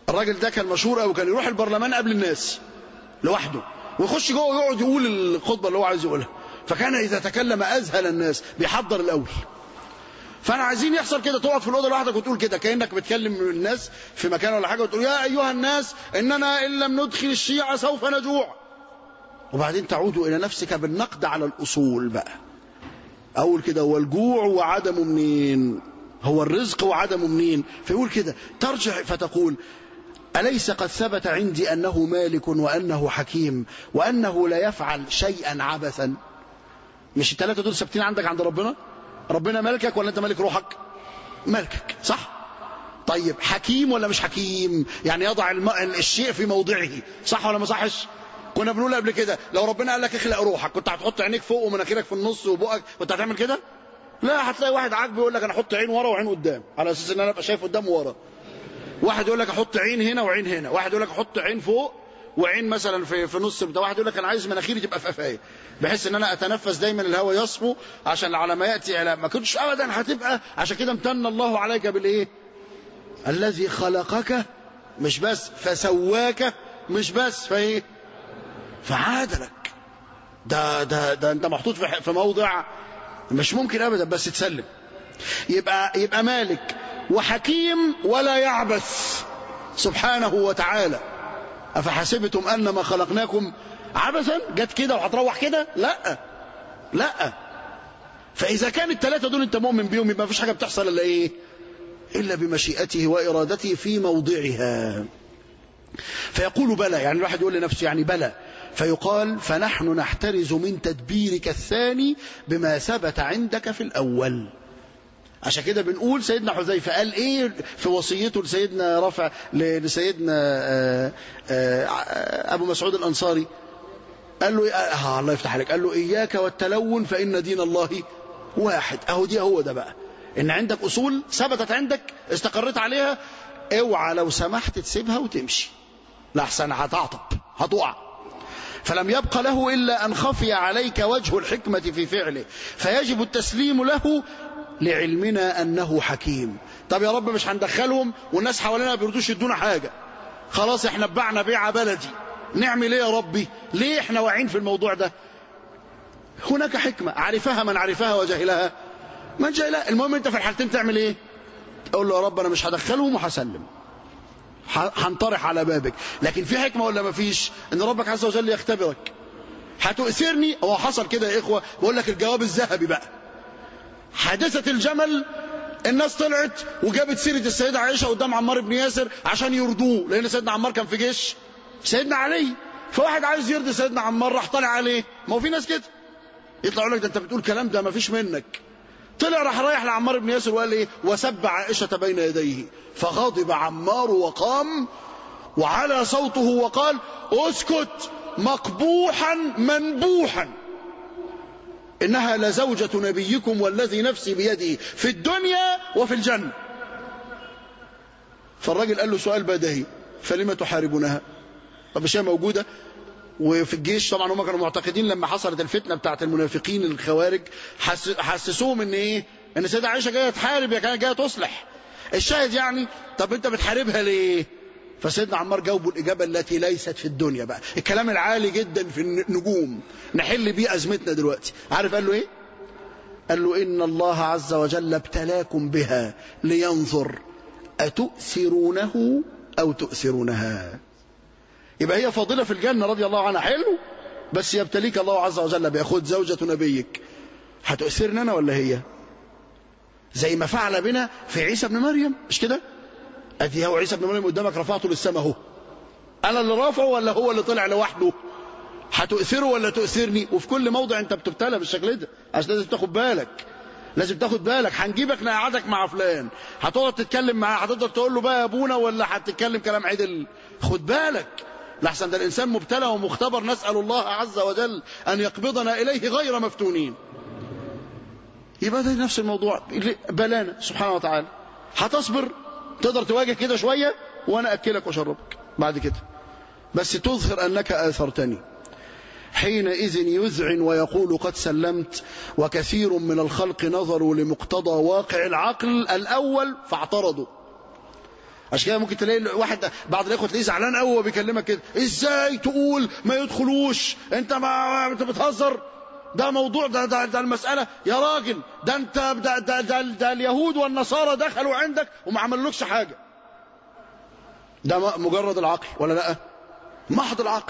الراجل ده كان مشهور قوي، كان يروح البرلمان قبل الناس لوحده ويخش جوه ويقعد يقول الخطبة اللي هو عايز يقولها، فكان إذا تكلم أذهل الناس، بيحضر الأول. فأنا عايزين يحصل كده، تقعد في الأوضة لوحدك وتقول كده كأنك بتكلم الناس في مكان ولا حاجة، وتقول يا أيها الناس إننا إن لم ندخل الشيعة سوف نجوع. وبعدين تعود إلى نفسك بالنقد على الأصول بقى. أقول كده، هو الجوع وعدمه منين؟ هو الرزق وعدمه منين؟ فيقول كده، ترجع فتقول أليس قد ثبت عندي أنه مالك وأنه حكيم وأنه لا يفعل شيئا عبثا؟ مش الثلاثة دول ثابتين عندك عند ربنا؟ ربنا ملكك ولا أنت ملك روحك؟ ملكك، صح؟ طيب حكيم ولا مش حكيم؟ يعني يضع الشيء في موضعه، صح ولا ما صحش؟ كنا بنقول قبل كده لو ربنا قال لك اخلق روحك، كنت هتحط عينيك فوق ومناخيرك في النص وبقك، كنت هتعمل كده؟ لا، هتلاقي واحد عاجبه يقول لك انا احط عين ورا وعين قدام على اساس ان انا ابقى شايف قدام ورا. واحد يقول لك احط عين هنا وعين هنا، واحد يقول لك احط عين فوق وعين مثلا في نص بتاع، واحد يقول لك انا عايز مناخيري تبقى في قفايا بحيث ان انا اتنفس دايما الهواء يصفو عشان على ما ياتي على ما كنتش ابدا هتبقى. عشان كده امتن الله عليك بالايه؟ الذي خلقك مش بس، فسواك مش بس، فايه؟ فعادلك. ده انت محطوط في موضع مش ممكن ابدا، بس تسلم. يبقى مالك وحكيم ولا يعبث سبحانه وتعالى. أفحسبتم أنما خلقناكم عبثا؟ جت كده وهتروح كده؟ لا. فإذا كان الثلاثة دول أنت مؤمن بيهم، يبقى مفيش حاجة بتحصل إلا إيه؟ إلا بمشيئته وإرادته في موضعها. فيقول بلى، يعني الواحد يقول لنفسه يعني بلى، فيقال فنحن نحترز من تدبيرك الثاني بما ثبت عندك في الأول. عشان كده بنقول سيدنا حذيفة قال ايه في وصيته لسيدنا رافع لسيدنا ابو مسعود الانصاري؟ قال له الله يفتح عليك، قال له اياك والتلون فان دين الله واحد. اهو دي هو ده بقى، ان عندك اصول ثبتت عندك استقريت عليها، اوعى لو سمحت تسيبها وتمشي، لحسن هتعطب هتقع. فلم يبق له الا ان خفي عليك وجه الحكمة في فعله، فيجب التسليم له لعلمنا أنه حكيم. طب يا رب مش هندخلهم والناس حوالينا ما بيردوش يدونا حاجة، خلاص احنا بعنا بيعة بلدي، نعمل ايه يا ربي؟ ليه احنا واعين في الموضوع ده؟ هناك حكمة عرفها من عرفها وجهلها من جهلها. المهم انت في الحالتين تعمل ايه؟ اقول له يا رب انا مش هدخلهم وهسلم، هنطرح على بابك. لكن في حكمة ولا ما فيش؟ ان ربك عز وجل يختبرك. هتؤثرني؟ هو حصل كده يا اخوة، بقول لك الجواب الذهبي بقى. حادثة الجمل، الناس طلعت وجابت سيرة السيدة عائشة قدام عمار بن ياسر عشان يرضوه، لأن سيدنا عمار كان في جيش سيدنا علي، فواحد عايز يرضي سيدنا عمار راح طلع عليه. ما هو في ناس كده يطلعوا لك ده انت بتقول كلام ده ما فيش منك. طلع راح رايح لعمار بن ياسر وقال ايه؟ وسب عائشة بين يديه، فغضب عمار وقام وعلى صوته وقال اسكت مقبوحا منبوحا، إنها لزوجة نبيكم والذي نفسي بيده في الدنيا وفي الجنة. فالراجل قال له سؤال بديهي، فلما تحاربونها؟ طب مش هي موجودة وفي الجيش؟ طبعا هم كانوا معتقدين لما حصلت الفتنة بتاعت المنافقين الخوارج حسسوهم ان ايه؟ ان سيدة عائشة جاية تحارب، يا كانت جاية تصلح. الشاهد يعني طب انت بتحاربها ليه؟ فسيدنا عمار جاوبوا الإجابة التي ليست في الدنيا بقى، الكلام العالي جدا في النجوم نحل بيه أزمتنا دلوقتي. عارف قال له إيه؟ قال له إن الله عز وجل ابتلاكم بها لينظر أتؤثرونه أو تؤثرونها. يبقى هي فاضلة في الجنة رضي الله عنها، حلو، بس يبتليك الله عز وجل بياخد زوجة نبيك، هتؤثرنا أنا ولا هي؟ زي ما فعل بنا في عيسى بن مريم، مش كده؟ أدي هو عيسى بن مريم قدامك رفعته للسماء اهو، أنا اللي رافعه ولا هو اللي طلع لوحده؟ هتؤثره ولا تؤثرني؟ وفي كل موضع أنت بتبتلى بالشكل ده، عشان لازم تاخد بالك، لازم تاخد بالك. هنجيبك نقعدك مع فلان، هتقعد تتكلم معاه، هتقدر تقول له بقى يا ابونا ولا هتتكلم كلام عدل؟ خد بالك لحسن ده الإنسان مبتلى ومختبر، نسأل الله عز وجل أن يقبضنا إليه غير مفتونين. يبقى ده نفس الموضوع بلانا سبحانه وتعالى. هتصبر تقدر تواجه كده شوية وأنا أكلك وشربك بعد كده، بس تظهر أنك آثرتني. حينئذ يذعن ويقول قد سلمت. وكثير من الخلق نظروا لمقتضى واقع العقل الأول فاعترضوا. عشان كده ممكن تلاقي واحد بعض الاخوه تلاقيه زعلان قوي وهو بيكلمك كده، ازاي تقول ما يدخلوش، انت بتهزر، ده موضوع ده المساله يا راجل، ده انت ده اليهود والنصارى دخلوا عندك وما عملولكش حاجه. ده مجرد العقل ولا لا؟ محض العقل.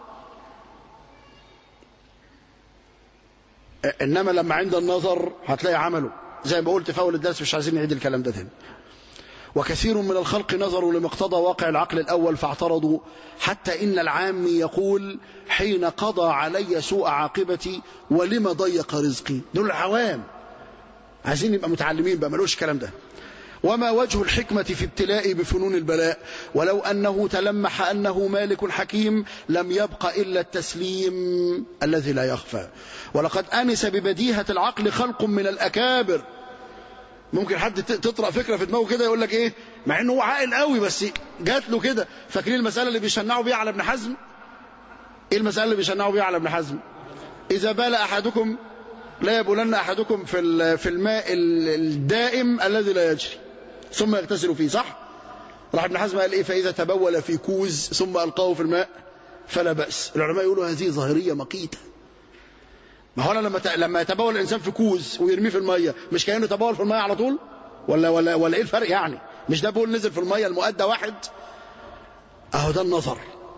انما لما عند النظر هتلاقي عمله زي ما قلت في اول الدرس، مش عايزين نعيد الكلام ده تاني. وكثير من الخلق نظروا لمقتضى واقع العقل الأول فاعترضوا، حتى إن العامي يقول حين قضى علي سوء عاقبتي ولما ضيق رزقي. دول العوام عايزين يبقى متعلمين بقى، ملوش الكلام ده. وما وجه الحكمة في ابتلائي بفنون البلاء، ولو أنه تلمح أنه مالك حكيم لم يبق إلا التسليم الذي لا يخفى. ولقد أنس ببديهة العقل خلق من الأكابر. ممكن حد تطرأ فكرة في دماغه كده يقول لك ايه، مع انه هو عاقل قوي بس جات له كده. فاكرين المسألة اللي بيشنعوا بيها على ابن حزم؟ ايه المسألة اللي بيشنعوا بيها على ابن حزم؟ اذا بال احدكم لا يبولن احدكم في الماء الدائم الذي لا يجري ثم يغتسل فيه، صح؟ راح ابن حزم قال ايه، فاذا تبول في كوز ثم القاه في الماء فلا بأس. العلماء يقولوا هذه ظاهرية مقيتة. ما هو انا لما يتبول الانسان في كوز ويرميه في الميه، مش كانه يتبول في الميه على طول؟ ولا ايه الفرق يعني؟ مش ده بول نزل في الميه المؤدى واحد؟ اهو ده النظر.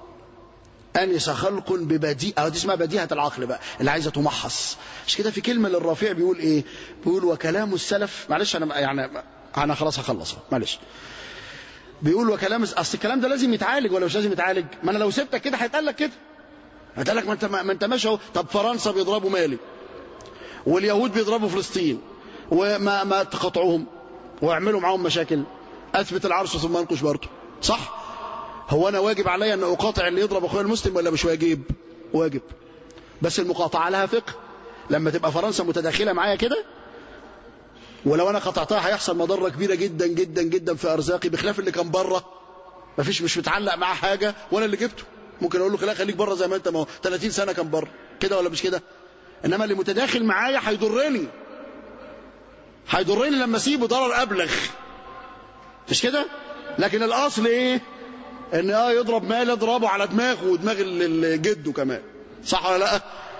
انس خلق ببديهه، اهو دي اسمها بديهه العقل بقى اللي عايزه تمحص. مش كده في كلمه للرافع بيقول ايه؟ بيقول وكلام السلف، معلش انا خلاص هخلص معلش. بيقول وكلام، اصل الكلام ده لازم يتعالج ولا مش لازم يتعالج؟ ما انا لو سبتك كده هيتقال لك كده، هتقول لك ما انت ماشي اهو. طب فرنسا بيضربوا مالي واليهود بيضربوا فلسطين وما تقاطعوهم واعملوا معاهم مشاكل، اثبت العرش ثم انقش برضه، صح؟ هو انا واجب عليا ان اقاطع اللي يضرب اخويا المسلم ولا مش واجب؟ واجب، بس المقاطعه لها فقه. لما تبقى فرنسا متداخله معايا كده ولو انا قطعتها هيحصل مضره كبيره جدا جدا جدا في ارزاقي، بخلاف اللي كان بره مش متعلق معاه حاجه وانا اللي جبته. ممكن اقول له خليك بره زي ما انت، ما هو 30 سنه كان بره، كده ولا مش كده؟ انما اللي متداخل معايا هيضرني لما اسيبه ضرر ابلغ، مش كده؟ لكن الاصل ايه؟ ان يضرب مال يضربه على دماغه ودماغ جده كمان، صح ولا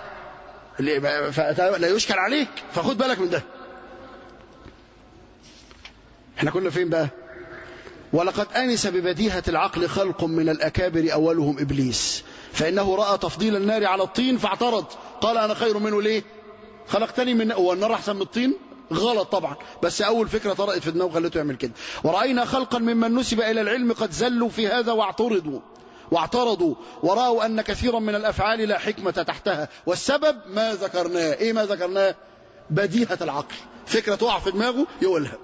لا؟ لا يشكل عليك، فخد بالك من ده. احنا كنا فين بقى؟ ولقد أنس ببديهة العقل خلق من الأكابر أولهم إبليس، فإنه رأى تفضيل النار على الطين فاعترض، قال أنا خير منه. ليه؟ خلقتني من هو النار أحسن من الطين؟ غلط طبعا، بس أول فكرة طرأت في دماغه خلته يعمل كده. ورأينا خلقا ممن نسب إلى العلم قد زلوا في هذا واعترضوا ورأوا أن كثيرا من الأفعال لا حكمة تحتها، والسبب ما ذكرناه. إيه ما ذكرناه؟ بديهة العقل، فكرة تقع في دماغه يقولها.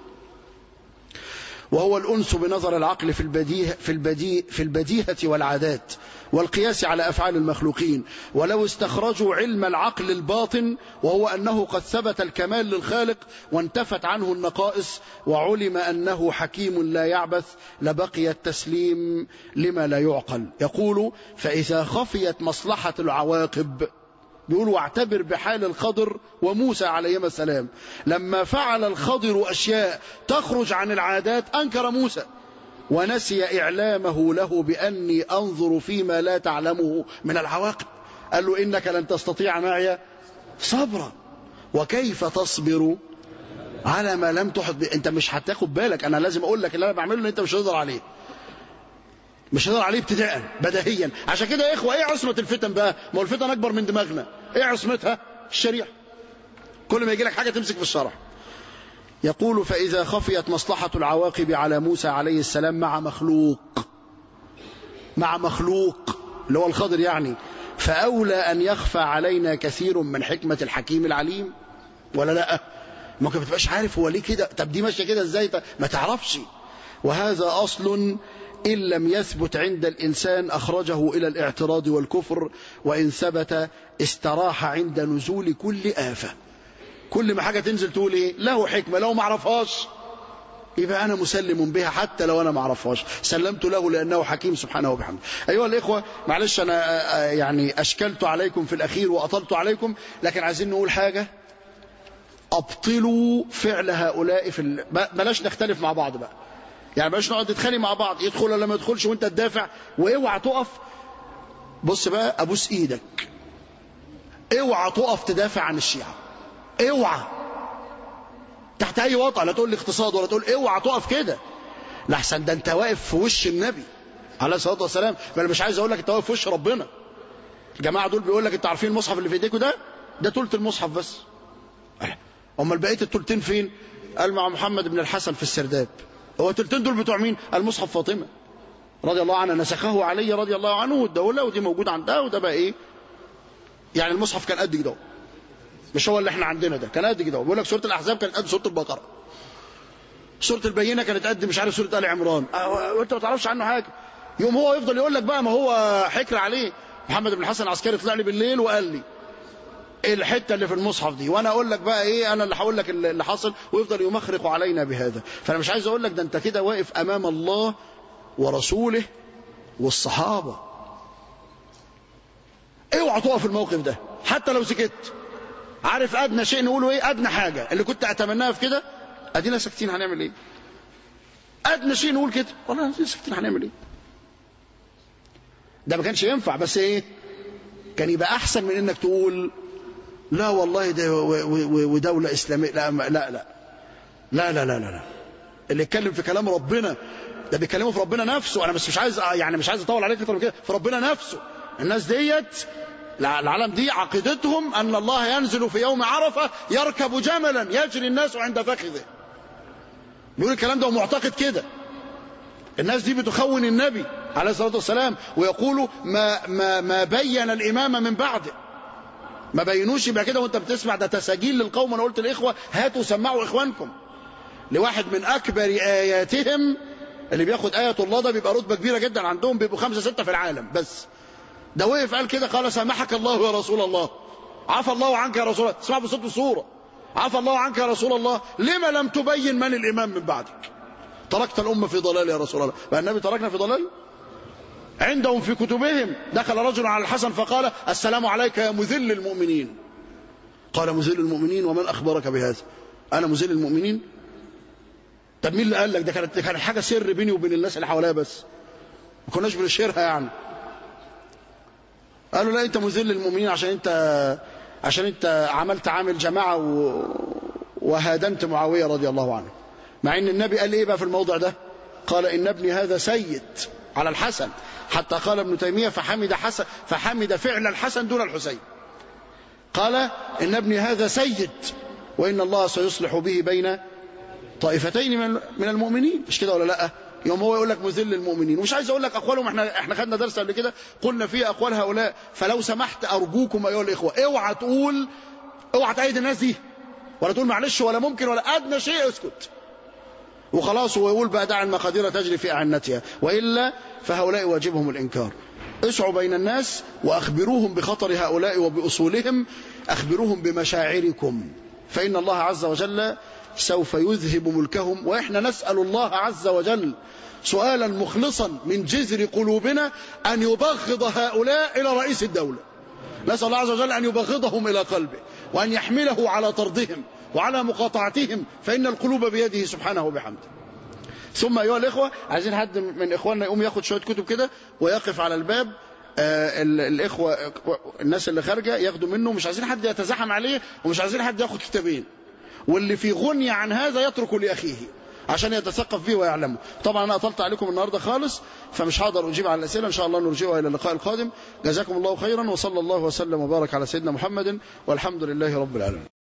وهو الأنس بنظر العقل في البديهة والعادات والقياس على أفعال المخلوقين. ولو استخرجوا علم العقل الباطن وهو أنه قد ثبت الكمال للخالق وانتفت عنه النقائص وعلم أنه حكيم لا يعبث لبقي التسليم لما لا يعقل. يقول فإذا خفيت مصلحة العواقب، بيقول واعتبر بحال الخضر وموسى عليهما السلام، لما فعل الخضر أشياء تخرج عن العادات أنكر موسى ونسي إعلامه له بأني أنظر فيما لا تعلمه من العواقب. قال له إنك لن تستطيع معي صبرا، وكيف تصبر على ما لم تحط أنت مش هتاخد بالك، أنا لازم أقول لك اللي أنا بعمله اللي أنت مش هتقدر عليه، مش هنقدر عليه ابتداء بديهيا. عشان كده يا إخوة، إيه عصمة الفتن بقى؟ ما هو الفتن أكبر من دماغنا. إيه عصمتها؟ الشريعة. كل ما يجي لك حاجة تمسك في الشرع. يقول فإذا خفيت مصلحة العواقب على موسى عليه السلام مع مخلوق اللي هو الخضر يعني، فأولى أن يخفى علينا كثير من حكمة الحكيم العليم، ولا لا؟ ممكن ما تبقاش عارف هو ليه كده، طب دي ماشية كده ازاي، ما تعرفش. وهذا أصل إن لم يثبت عند الإنسان أخرجه إلى الاعتراض والكفر، وإن ثبت استراح عند نزول كل آفة. كل ما حاجة تنزل تقول إيه؟ له حكمة، لو ما عرفهاش يبقى أنا مسلم بها، حتى لو أنا ما عرفهاش سلمت له لأنه حكيم سبحانه وبحمده. أيها الإخوة، معلش أنا يعني أشكلت عليكم في الأخير وأطلت عليكم، لكن عايزين نقول حاجة. أبطلوا فعل هؤلاء بلاش نختلف مع بعض بقى. يعني بلاش نقعد نتخانق مع بعض، يدخل ولا ما يدخلش وانت تدافع، واوعى تقف. بص بقى، ابوس ايدك، اوعى تقف تدافع عن الشيعة، اوعى تحت اي وضع، لا تقول لي اقتصاد ولا تقول، اوعى تقف كده، لحسن ده انت واقف في وش النبي عليه الصلاه والسلام. ما انا مش عايز اقول لك انت واقف في وش ربنا. الجماعه دول بيقول لك انتوا عارفين المصحف اللي في ايديكوا ده ثلث المصحف بس. امال بقيه الثلثين فين؟ قال مع محمد بن الحسن في السرداب. هو الثلثين دول بتوع مين؟ المصحف فاطمه رضي الله عنها، نسخه علي رضي الله عنه، والدوله ودي موجود عندها، وده بقى ايه يعني. المصحف كان قد كده، مش هو اللي احنا عندنا ده، كان قد كده. بيقول لك سوره الاحزاب كانت قد سوره البقره، سوره البينه كانت قد مش عارف سوره ال عمران، وانت ما تعرفش عنه حاجه. يوم هو يفضل يقول لك بقى ما هو حكر عليه. محمد بن الحسن العسكري طلع لي بالليل وقال لي ايه الحته اللي في المصحف دي، وانا اقول لك بقى ايه، انا اللي هقول لك اللي حصل، ويفضل يمخرق علينا بهذا. فانا مش عايز اقول لك ده انت كده واقف امام الله ورسوله والصحابه. اوعى تقف في الموقف ده حتى لو سكت. عارف ادنى شيء نقوله ايه؟ ادنى حاجه اللي كنت اتمناها في كده، ادينا ساكتين هنعمل ايه؟ ادنى شيء نقول كده، والله ساكتين هنعمل ايه؟ ده ما كانش ينفع، بس ايه كان يبقى احسن من انك تقول لا والله ده ودوله اسلاميه. لا لا لا لا لا لا لا، اللي يتكلم في كلام ربنا ده بيكلمه في ربنا نفسه. انا بس مش عايز يعني مش عايز اطول عليك اكتر من كده، في ربنا نفسه. الناس ديت العالم دي عقيدتهم ان الله ينزل في يوم عرفه يركب جملا يجري الناس عند فخذه. بيقول الكلام ده ومعتقد كده. الناس دي بتخون النبي عليه الصلاه والسلام، ويقولوا ما بين الامام من بعده، ما بينوش. يبقى كده وانت بتسمع ده تساجيل للقوم. انا قلت الاخوه هاتوا سمعوا اخوانكم لواحد من اكبر اياتهم اللي بياخد ايه الله ده بيبقى رتبه كبيره جدا عندهم، بيبقوا 5 6 في العالم بس. ده وقف قال كده، قال سامحك الله يا رسول الله، عفى الله عنك يا رسول الله. اسمع بصوت الصوره، عفى الله عنك يا رسول الله، لما لم تبين من الامام من بعدك؟ تركت الامه في ضلال يا رسول الله. بقى النبي تركنا في ضلال؟ عندهم في كتبهم دخل رجل على الحسن فقال السلام عليك يا مذل المؤمنين. قال مذل المؤمنين ومن اخبرك بهذا؟ انا مذل المؤمنين؟ طب مين اللي قال لك؟ ده كانت حاجه سر بيني وبين الناس اللي حواليا بس، ما كناش بنشيرها يعني. قالوا لا انت مذل المؤمنين عشان انت عملت عامل جماعه وهادمت معاويه رضي الله عنه. مع ان النبي قال ايه بقى في الموضع ده؟ قال ان ابني هذا سيد على الحسن، حتى قال ابن تيميه فحمد فعل الحسن دون الحسين. قال ان ابني هذا سيد وان الله سيصلح به بين طائفتين من المؤمنين. مش كده ولا لا؟ يوم هو يقول لك مذل المؤمنين. ومش عايز اقول لك اقوالهم، احنا خدنا درس قبل كده قلنا فيه اقوال هؤلاء. فلو سمحت ارجوكم ايها الاخوه، اوعى تأيد الناس دي، ولا تقول معلش ولا ممكن ولا ادنى شيء، اسكت وخلاص. ويقول بقى دع المقادير تجري في اعنتها، والا فهؤلاء واجبهم الانكار. اسعوا بين الناس واخبروهم بخطر هؤلاء وباصولهم، اخبروهم بمشاعركم، فان الله عز وجل سوف يذهب ملكهم. واحنا نسأل الله عز وجل سؤالا مخلصا من جذر قلوبنا أن يبغض هؤلاء إلى رئيس الدولة. نسأل الله عز وجل أن يبغضهم إلى قلبه، وأن يحمله على طردهم وعلى مقاطعتهم، فإن القلوب بيده سبحانه وبحمده. ثم أيها الإخوة، عايزين حد من إخواننا يقوم ياخد شوية كتب كده ويقف على الباب. الإخوة الناس اللي خارجة ياخدوا منه، مش عايزين حد يتزاحم عليه، ومش عايزين حد ياخد كتابين، واللي في غني عن هذا يترك لأخيه عشان يتثقف فيه ويعلمه. طبعا أنا أطلت عليكم النهاردة خالص، فمش هقدر أجيب على الأسئلة. إن شاء الله نرجعها إلى اللقاء القادم. جزاكم الله خيرا، وصلى الله وسلم وبارك على سيدنا محمد، والحمد لله رب العالمين.